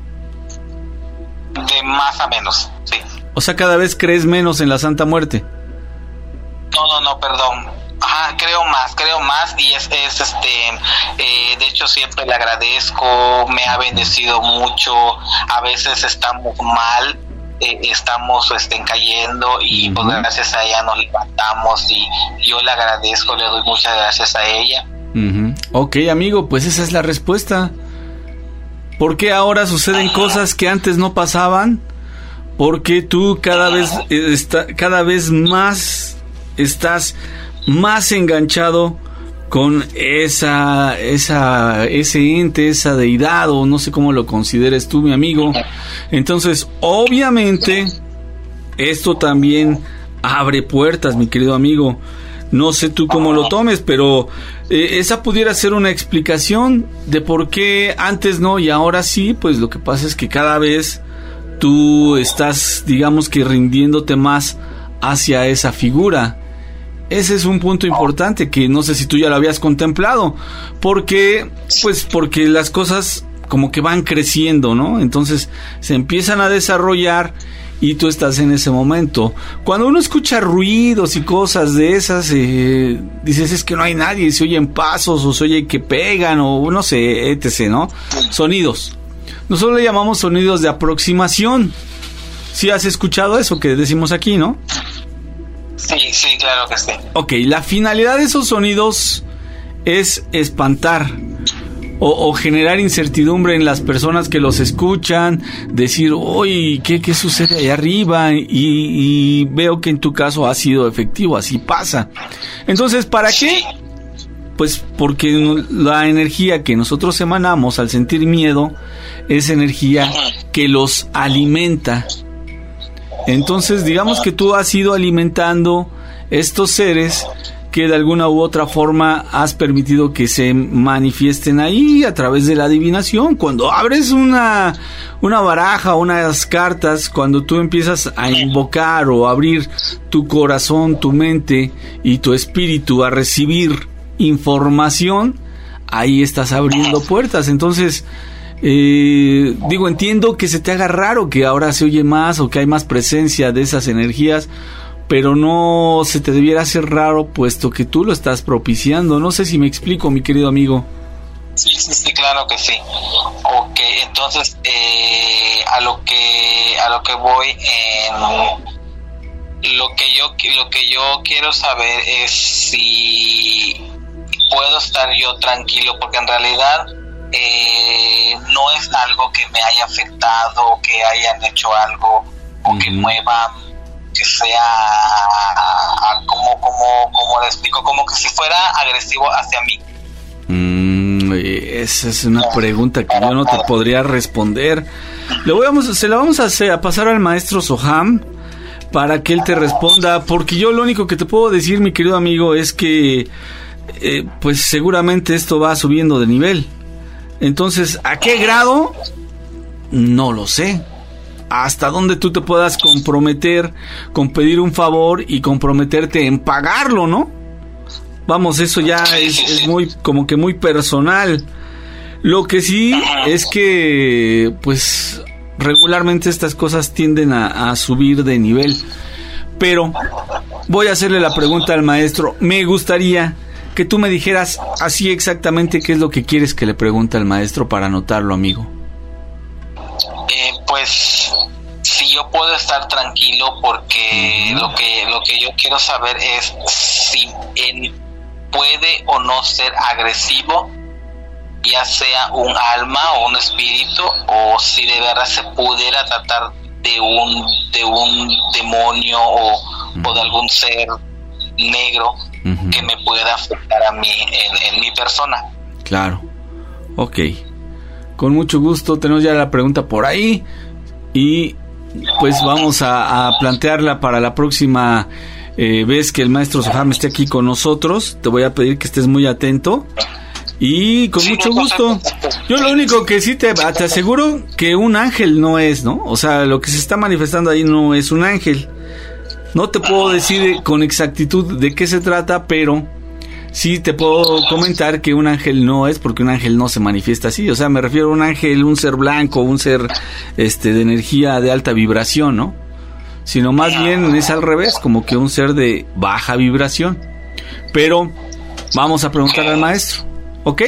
De más a menos, sí. O sea, cada vez crees menos en la Santa Muerte. No, no, no, perdón. Ajá, creo más, creo más y es, es este, eh, de hecho siempre le agradezco, me ha bendecido mucho, a veces estamos mal, eh, estamos este, cayendo y uh-huh. pues gracias a ella nos levantamos y yo le agradezco, le doy muchas gracias a ella. Uh-huh. Ok, amigo, pues esa es la respuesta. ¿Por qué ahora suceden cosas que antes no pasaban? Porque tú cada vez, eh, está, cada vez más estás más enganchado con esa, esa, ese ente, esa deidad, o no sé cómo lo consideres tú, mi amigo. Entonces, obviamente, esto también abre puertas, mi querido amigo. No sé tú cómo lo tomes, pero eh, esa pudiera ser una explicación de por qué antes no y ahora sí. Pues lo que pasa es que cada vez tú estás, digamos que rindiéndote más hacia esa figura. Ese es un punto importante que no sé si tú ya lo habías contemplado, porque pues porque las cosas como que van creciendo, ¿no? Entonces se empiezan a desarrollar y tú estás en ese momento. Cuando uno escucha ruidos y cosas de esas, eh, dices, es que no hay nadie, se oyen pasos o se oye que pegan o no sé, etcétera, ¿no? Sonidos. Nosotros le llamamos sonidos de aproximación. ¿Sí has escuchado eso que decimos aquí, no? Sí, sí, claro que sí. Ok, la finalidad de esos sonidos es espantar o, o generar incertidumbre en las personas que los escuchan, decir, uy, ¿qué, qué sucede allá arriba? Y, y veo que en tu caso ha sido efectivo, así pasa. Entonces, ¿para qué? Pues porque la energía que nosotros emanamos al sentir miedo es energía que los alimenta. Entonces, digamos que tú has ido alimentando estos seres que de alguna u otra forma has permitido que se manifiesten ahí a través de la adivinación. Cuando abres una, una baraja, unas cartas, cuando tú empiezas a invocar o abrir tu corazón, tu mente y tu espíritu a recibir información, ahí estás abriendo puertas. Entonces, eh, digo, entiendo que se te haga raro que ahora se oye más o que hay más presencia de esas energías, pero no se te debiera hacer raro puesto que tú lo estás propiciando. No sé si me explico, mi querido amigo. Sí, sí, sí, claro que sí. Ok, entonces eh, a lo que a lo que voy, en lo que yo lo que yo quiero saber es si puedo estar yo tranquilo, porque en realidad eh, no es algo que me haya afectado o que hayan hecho algo o uh-huh. que mueva, que sea como como como le explico, como que si fuera agresivo hacia mí. Mm, esa es una pregunta que yo no te podría responder. Le voy a, se la vamos a, hacer, a pasar al maestro Soham para que él te responda, porque yo lo único que te puedo decir, mi querido amigo, es que eh, pues seguramente esto va subiendo de nivel. Entonces, ¿a qué grado? No lo sé. Hasta dónde tú te puedas comprometer con pedir un favor y comprometerte en pagarlo, ¿no? Vamos, eso ya es, es muy, como que muy personal. Lo que sí es que, pues, regularmente estas cosas tienden a, a subir de nivel. Pero voy a hacerle la pregunta al maestro. Me gustaría que tú me dijeras así exactamente qué es lo que quieres que le pregunte al maestro para anotarlo, amigo. Eh, pues si yo puedo estar tranquilo, porque uh-huh. lo que lo que yo quiero saber es si él puede o no ser agresivo, ya sea un alma o un espíritu, o si de verdad se pudiera tratar de un de un demonio o, uh-huh. o de algún ser negro uh-huh. que me pueda afectar a mí en, en mi persona. Claro, ok. Con mucho gusto, tenemos ya la pregunta por ahí y pues vamos a, a plantearla para la próxima eh, vez que el maestro Soham esté aquí con nosotros. Te voy a pedir que estés muy atento y con sí, mucho gusto. Yo lo único que sí te, te aseguro que un ángel no es, ¿no? O sea, lo que se está manifestando ahí no es un ángel. No te puedo decir con exactitud de qué se trata, pero sí te puedo comentar que un ángel no es, porque un ángel no se manifiesta así. O sea, me refiero a un ángel, un ser blanco, un ser este de energía de alta vibración, ¿no? Sino más bien es al revés, como que un ser de baja vibración. Pero vamos a preguntarle al maestro, ¿ok?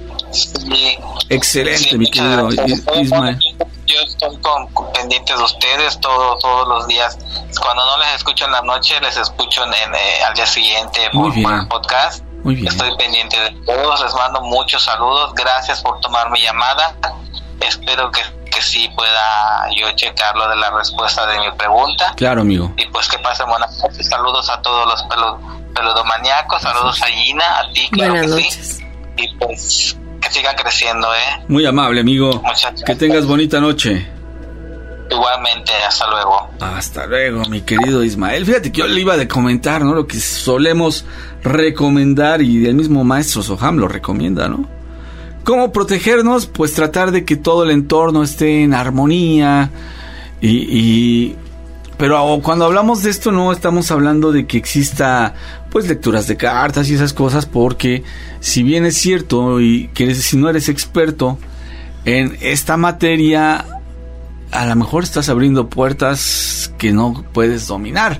Sí. Excelente, sí, mi querido Ismael. Yo estoy con, con pendientes de ustedes todo, todos los días. Cuando no les escucho en la noche, les escucho en, en, eh, al día siguiente por, por el podcast. Muy bien. Estoy pendiente de todos, les mando muchos saludos, gracias por tomar mi llamada. Espero que, que sí pueda yo checar lo de la respuesta de mi pregunta. Claro, amigo. Y pues que pasen buenas noches. Saludos a todos los pelu, peludomaniacos, saludos a Gina, a ti, claro buenas que noches. Sí. Y pues que sigan creciendo, ¿eh? Muy amable, amigo. Que tengas bonita noche. Igualmente, hasta luego. Hasta luego, mi querido Ismael. Fíjate que yo le iba a comentar, ¿no? Lo que solemos recomendar y el mismo maestro Soham lo recomienda, ¿no? ¿Cómo protegernos? Pues tratar de que todo el entorno esté en armonía y... y pero cuando hablamos de esto no estamos hablando de que exista pues lecturas de cartas y esas cosas, porque si bien es cierto y que si no eres experto en esta materia, a lo mejor estás abriendo puertas que no puedes dominar.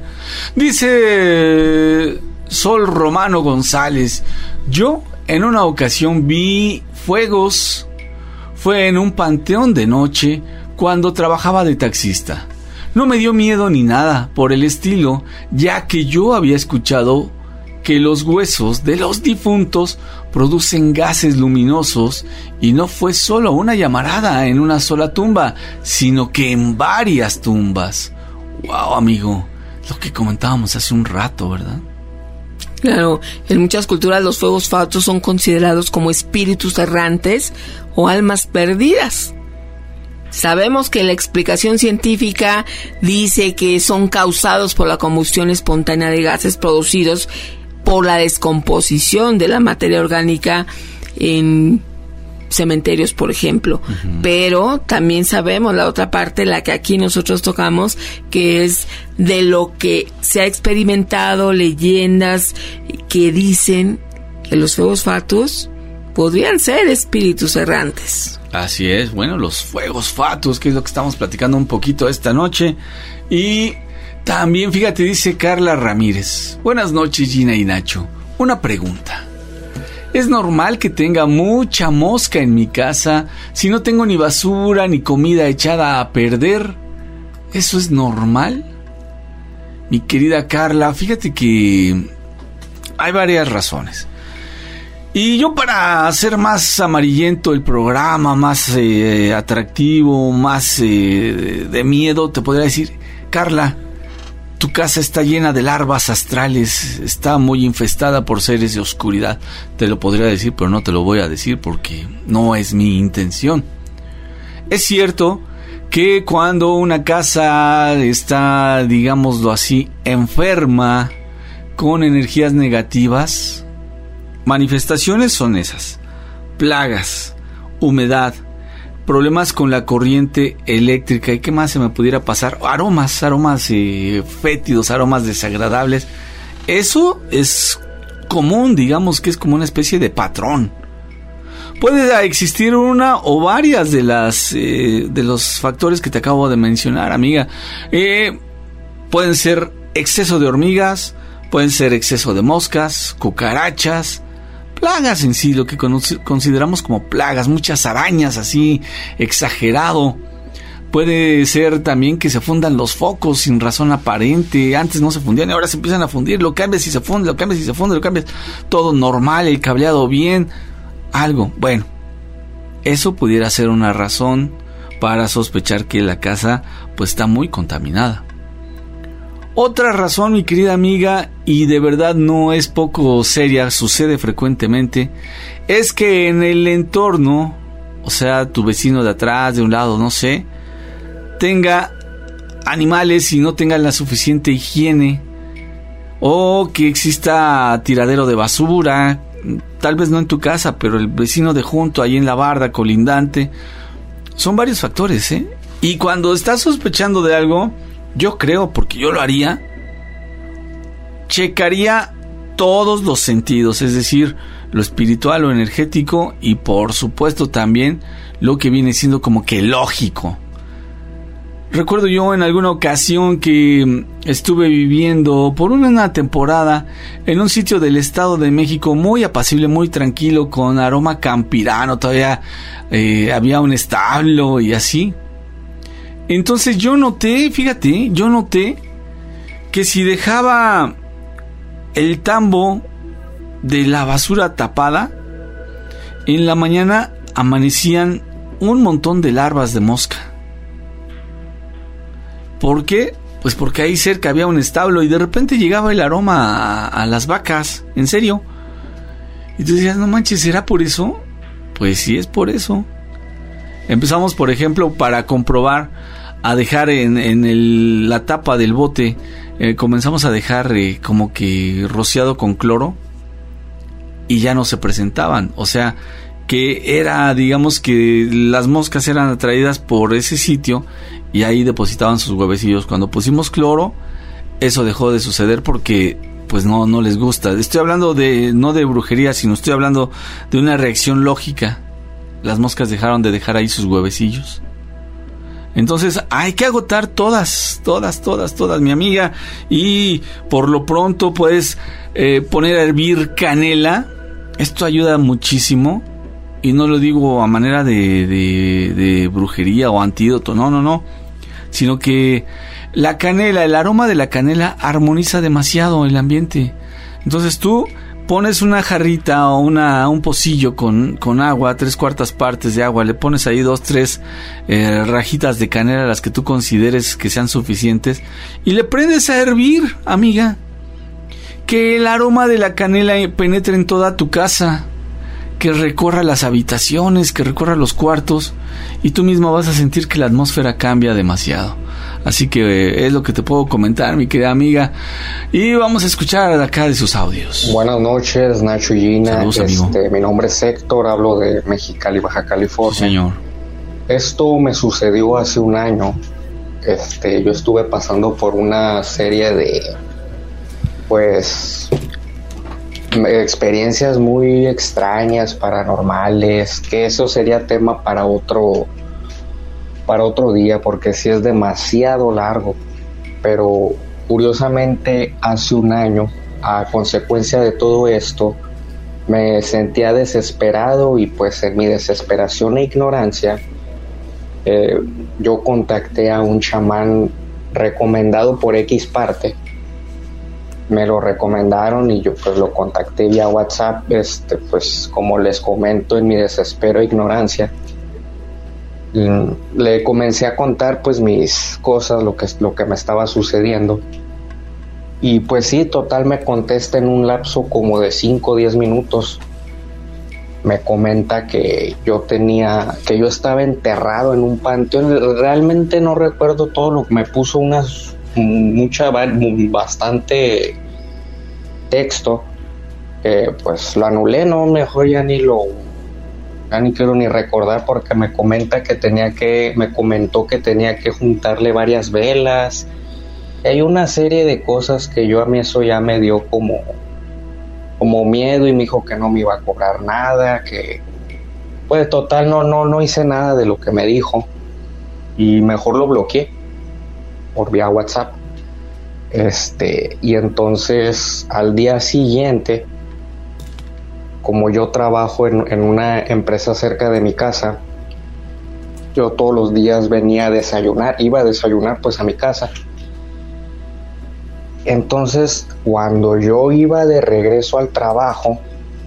Dice Sol Romano González: yo en una ocasión vi fuegos, fue en un panteón de noche cuando trabajaba de taxista. No me dio miedo ni nada por el estilo, ya que yo había escuchado que los huesos de los difuntos producen gases luminosos, y no fue solo una llamarada en una sola tumba, sino que en varias tumbas. Wow, amigo, lo que comentábamos hace un rato, ¿verdad? Claro, en muchas culturas los fuegos fatuos son considerados como espíritus errantes o almas perdidas. Sabemos que la explicación científica dice que son causados por la combustión espontánea de gases producidos por la descomposición de la materia orgánica en cementerios, por ejemplo. Uh-huh. Pero también sabemos la otra parte, la que aquí nosotros tocamos, que es de lo que se ha experimentado, leyendas que dicen que los fuegos fatuos podrían ser espíritus errantes. Así es, bueno, los fuegos fatuos, que es lo que estamos platicando un poquito esta noche. Y también, fíjate, dice Carla Ramírez: buenas noches, Gina y Nacho. Una pregunta. ¿Es normal que tenga mucha mosca en mi casa si no tengo ni basura ni comida echada a perder? ¿Eso es normal? Mi querida Carla, fíjate que hay varias razones. Y yo, para hacer más amarillento el programa, más eh, atractivo, más eh, de miedo, te podría decir: Carla, tu casa está llena de larvas astrales, está muy infestada por seres de oscuridad. Te lo podría decir, pero no te lo voy a decir porque no es mi intención. Es cierto que cuando una casa está, digámoslo así, enferma, con energías negativas, manifestaciones son esas: plagas, humedad, problemas con la corriente eléctrica, y qué más se me pudiera pasar, aromas, aromas eh, fétidos, aromas desagradables. Eso es común, digamos que es como una especie de patrón. Puede existir una o varias de las eh, de los factores que te acabo de mencionar, amiga. Eh, pueden ser exceso de hormigas, pueden ser exceso de moscas, cucarachas, plagas en sí, lo que consideramos como plagas, muchas arañas así, exagerado. Puede ser también que se fundan los focos sin razón aparente. Antes no se fundían y ahora se empiezan a fundir. Lo cambias y se funde, lo cambias y se funde, lo cambias. Todo normal, el cableado bien. Algo, bueno. Eso pudiera ser una razón para sospechar que la casa pues está muy contaminada. Otra razón, mi querida amiga, y de verdad no es poco seria, sucede frecuentemente, es que en el entorno, o sea, tu vecino de atrás, de un lado, no sé, tenga animales y no tenga la suficiente higiene, o que exista tiradero de basura, tal vez no en tu casa, pero el vecino de junto, ahí en la barda colindante. Son varios factores, ¿eh? Y cuando estás sospechando de algo, yo creo, porque yo lo haría, checaría todos los sentidos, es decir, lo espiritual, lo energético y por supuesto también lo que viene siendo como que lógico. Recuerdo yo en alguna ocasión que estuve viviendo por una temporada en un sitio del Estado de México muy apacible, muy tranquilo, con aroma campirano, todavía eh, había un establo y así. Entonces yo noté, fíjate, yo noté que si dejaba el tambo de la basura tapada, en la mañana amanecían un montón de larvas de mosca. ¿Por qué? Pues porque ahí cerca había un establo y de repente llegaba el aroma a, a las vacas, en serio. Y tú decías, no manches, ¿será por eso? Pues sí, es por eso. Empezamos, por ejemplo, para comprobar, a dejar en, en el, la tapa del bote, eh, comenzamos a dejar eh, como que rociado con cloro y ya no se presentaban. O sea, que era, digamos que las moscas eran atraídas por ese sitio y ahí depositaban sus huevecillos. Cuando pusimos cloro, eso dejó de suceder porque pues no, no les gusta. Estoy hablando de, no de brujería, sino estoy hablando de una reacción lógica. las moscas dejaron de dejar ahí sus huevecillos. Entonces hay que agotar todas, todas, todas, todas, mi amiga. Y por lo pronto puedes eh, poner a hervir canela. Esto ayuda muchísimo. Y no lo digo a manera de, de, de brujería o antídoto, no, no, no. Sino que la canela, el aroma de la canela armoniza demasiado el ambiente. Entonces tú pones una jarrita o una, un pocillo con, con agua, tres cuartas partes de agua, le pones ahí dos, tres eh, rajitas de canela, las que tú consideres que sean suficientes, y le prendes a hervir, amiga. Que el aroma de la canela penetre en toda tu casa, que recorra las habitaciones, que recorra los cuartos, y tú misma vas a sentir que la atmósfera cambia demasiado. Así que eh, es lo que te puedo comentar, mi querida amiga. Y vamos a escuchar acá de sus audios. Buenas noches, Nacho y Gina. Saludos, amigo. Este, mi nombre es Héctor, hablo de Mexicali, Baja California. Sí, señor. Esto me sucedió hace un año. Este, yo estuve pasando por una serie de, pues, experiencias muy extrañas, paranormales, que eso sería tema para otro para otro día, porque sí es demasiado largo. Pero curiosamente hace un año, a consecuencia de todo esto, me sentía desesperado, y pues en mi desesperación e ignorancia eh, yo contacté a un chamán recomendado por X parte. Me lo recomendaron y yo pues lo contacté vía WhatsApp. Este, pues como les comento, en mi desespero e ignorancia, le comencé a contar pues mis cosas, lo que, lo que me estaba sucediendo. Y pues sí, total, me contesta en un lapso como de cinco o diez minutos. Me comenta que yo tenía, que yo estaba enterrado en un panteón. Realmente no recuerdo todo lo que me puso, unas mucha, bastante texto, que pues lo anulé, no, mejor ya ni lo, ya ni quiero ni recordar, porque me comenta que tenía que, me comentó que tenía que juntarle varias velas. Hay una serie de cosas que yo, a mí eso ya me dio como, como miedo, y me dijo que no me iba a cobrar nada, que pues total no, no, no hice nada de lo que me dijo, y mejor lo bloqueé por vía WhatsApp. Este, y entonces al día siguiente, como yo trabajo en, en una empresa cerca de mi casa, yo todos los días venía a desayunar, iba a desayunar pues a mi casa. Entonces, cuando yo iba de regreso al trabajo,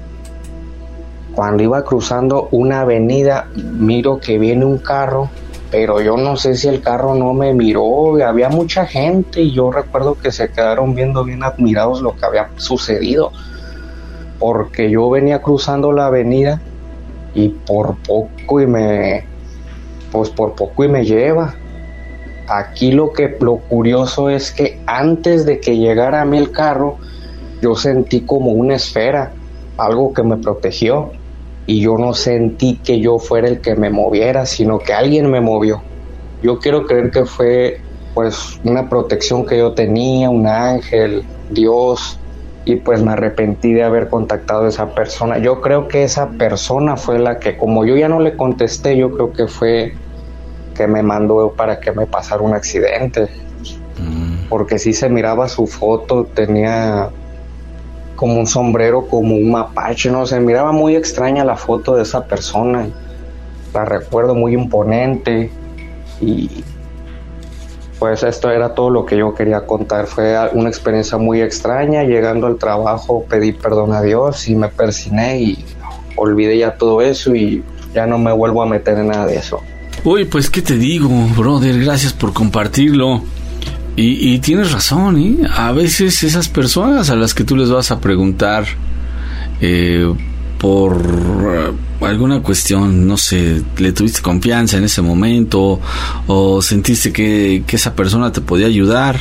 cuando iba cruzando una avenida, miro que viene un carro, pero yo no sé si el carro no me miró. Había mucha gente y yo recuerdo que se quedaron viendo bien admirados lo que había sucedido, porque yo venía cruzando la avenida y por poco y me, pues por poco y me lleva. Aquí lo que lo curioso es que antes de que llegara a mí el carro, yo sentí como una esfera, algo que me protegió, y yo no sentí que yo fuera el que me moviera, sino que alguien me movió. Yo quiero creer que fue pues una protección que yo tenía, un ángel, Dios, y pues me arrepentí de haber contactado a esa persona. Yo creo que esa persona fue la que, como yo ya no le contesté, yo creo que fue que me mandó para que me pasara un accidente, mm. porque sí se miraba su foto, tenía como un sombrero, como un mapache, no sé, miraba muy extraña la foto de esa persona. La recuerdo muy imponente, y pues esto era todo lo que yo quería contar. Fue una experiencia muy extraña. Llegando al trabajo pedí perdón a Dios y me persiné y olvidé ya todo eso, y ya no me vuelvo a meter en nada de eso. Uy, pues qué te digo, brother, gracias por compartirlo. Y, y tienes razón, ¿eh? A veces esas personas a las que tú les vas a preguntar eh, por uh, alguna cuestión, no sé, le tuviste confianza en ese momento, o sentiste que, que esa persona te podía ayudar.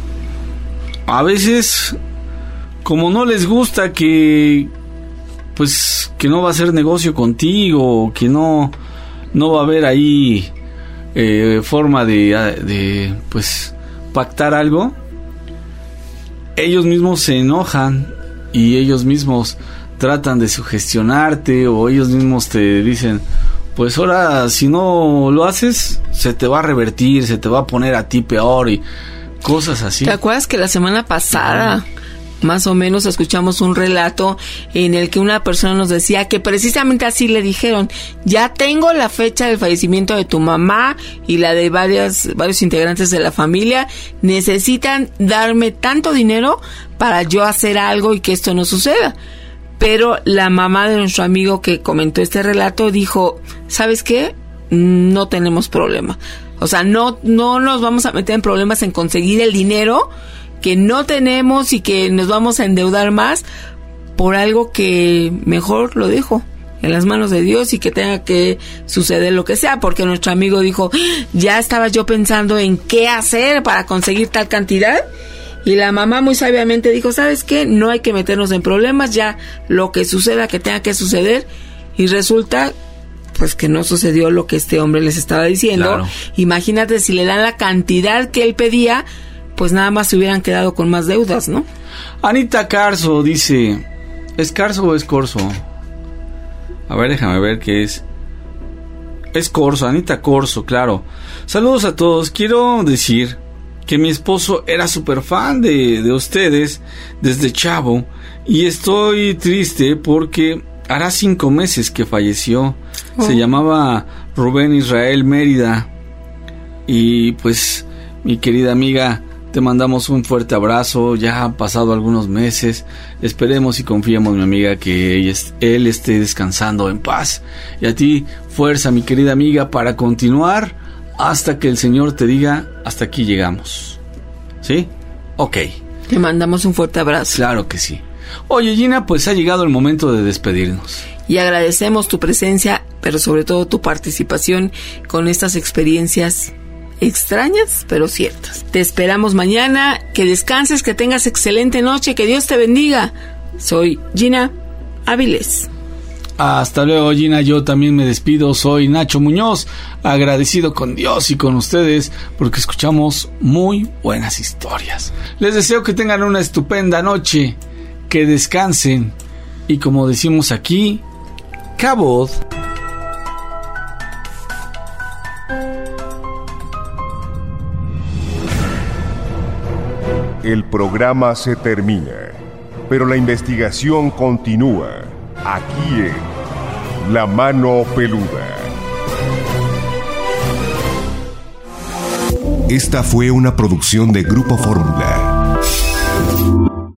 A veces, como no les gusta que, pues, que no va a hacer negocio contigo, que no... no va a haber ahí eh, forma de, de, pues, pactar algo, ellos mismos se enojan y ellos mismos tratan de sugestionarte, o ellos mismos te dicen, pues ahora si no lo haces, se te va a revertir, se te va a poner a ti peor y cosas así. ¿Te acuerdas que la semana pasada... Uh-huh. Más o menos escuchamos un relato en el que una persona nos decía que precisamente así le dijeron: ya tengo la fecha del fallecimiento de tu mamá y la de varias, varios integrantes de la familia, necesitan darme tanto dinero para yo hacer algo y que esto no suceda. Pero la mamá de nuestro amigo que comentó este relato dijo: ¿sabes qué? No tenemos problema. O sea, no, no nos vamos a meter en problemas en conseguir el dinero que no tenemos y que nos vamos a endeudar más por algo que mejor lo dejo en las manos de Dios y que tenga que suceder lo que sea, porque nuestro amigo dijo: ya estaba yo pensando en qué hacer para conseguir tal cantidad, y la mamá muy sabiamente dijo: ¿sabes qué? No hay que meternos en problemas, ya lo que suceda que tenga que suceder, y resulta pues que no sucedió lo que este hombre les estaba diciendo. Claro. Imagínate, si le dan la cantidad que él pedía, pues nada más se hubieran quedado con más deudas, ¿no? Anita Carso dice: ¿es Carso o es Corso? A ver, déjame ver qué es. Es Corso, Anita Corso, claro. Saludos a todos. Quiero decir que mi esposo era súper fan de, de ustedes desde chavo, y estoy triste porque hará cinco meses que falleció. Oh. Se llamaba Rubén Israel Mérida. Y pues, mi querida amiga, te mandamos un fuerte abrazo. Ya han pasado algunos meses. Esperemos y confiemos, mi amiga, que él esté descansando en paz. Y a ti, fuerza, mi querida amiga, para continuar hasta que el Señor te diga: hasta aquí llegamos. ¿Sí? Ok. Te mandamos un fuerte abrazo. Claro que sí. Oye, Gina, pues ha llegado el momento de despedirnos. Y agradecemos tu presencia, pero sobre todo tu participación con estas experiencias extrañas, pero ciertas. Te esperamos mañana. Que descanses, que tengas excelente noche, que Dios te bendiga. Soy Gina Áviles. Hasta luego, Gina. Yo también me despido. Soy Nacho Muñoz, agradecido con Dios y con ustedes porque escuchamos muy buenas historias. Les deseo que tengan una estupenda noche, que descansen y, como decimos aquí, cabot. El programa se termina, pero la investigación continúa aquí en La Mano Peluda. Esta fue una producción de Grupo Fórmula.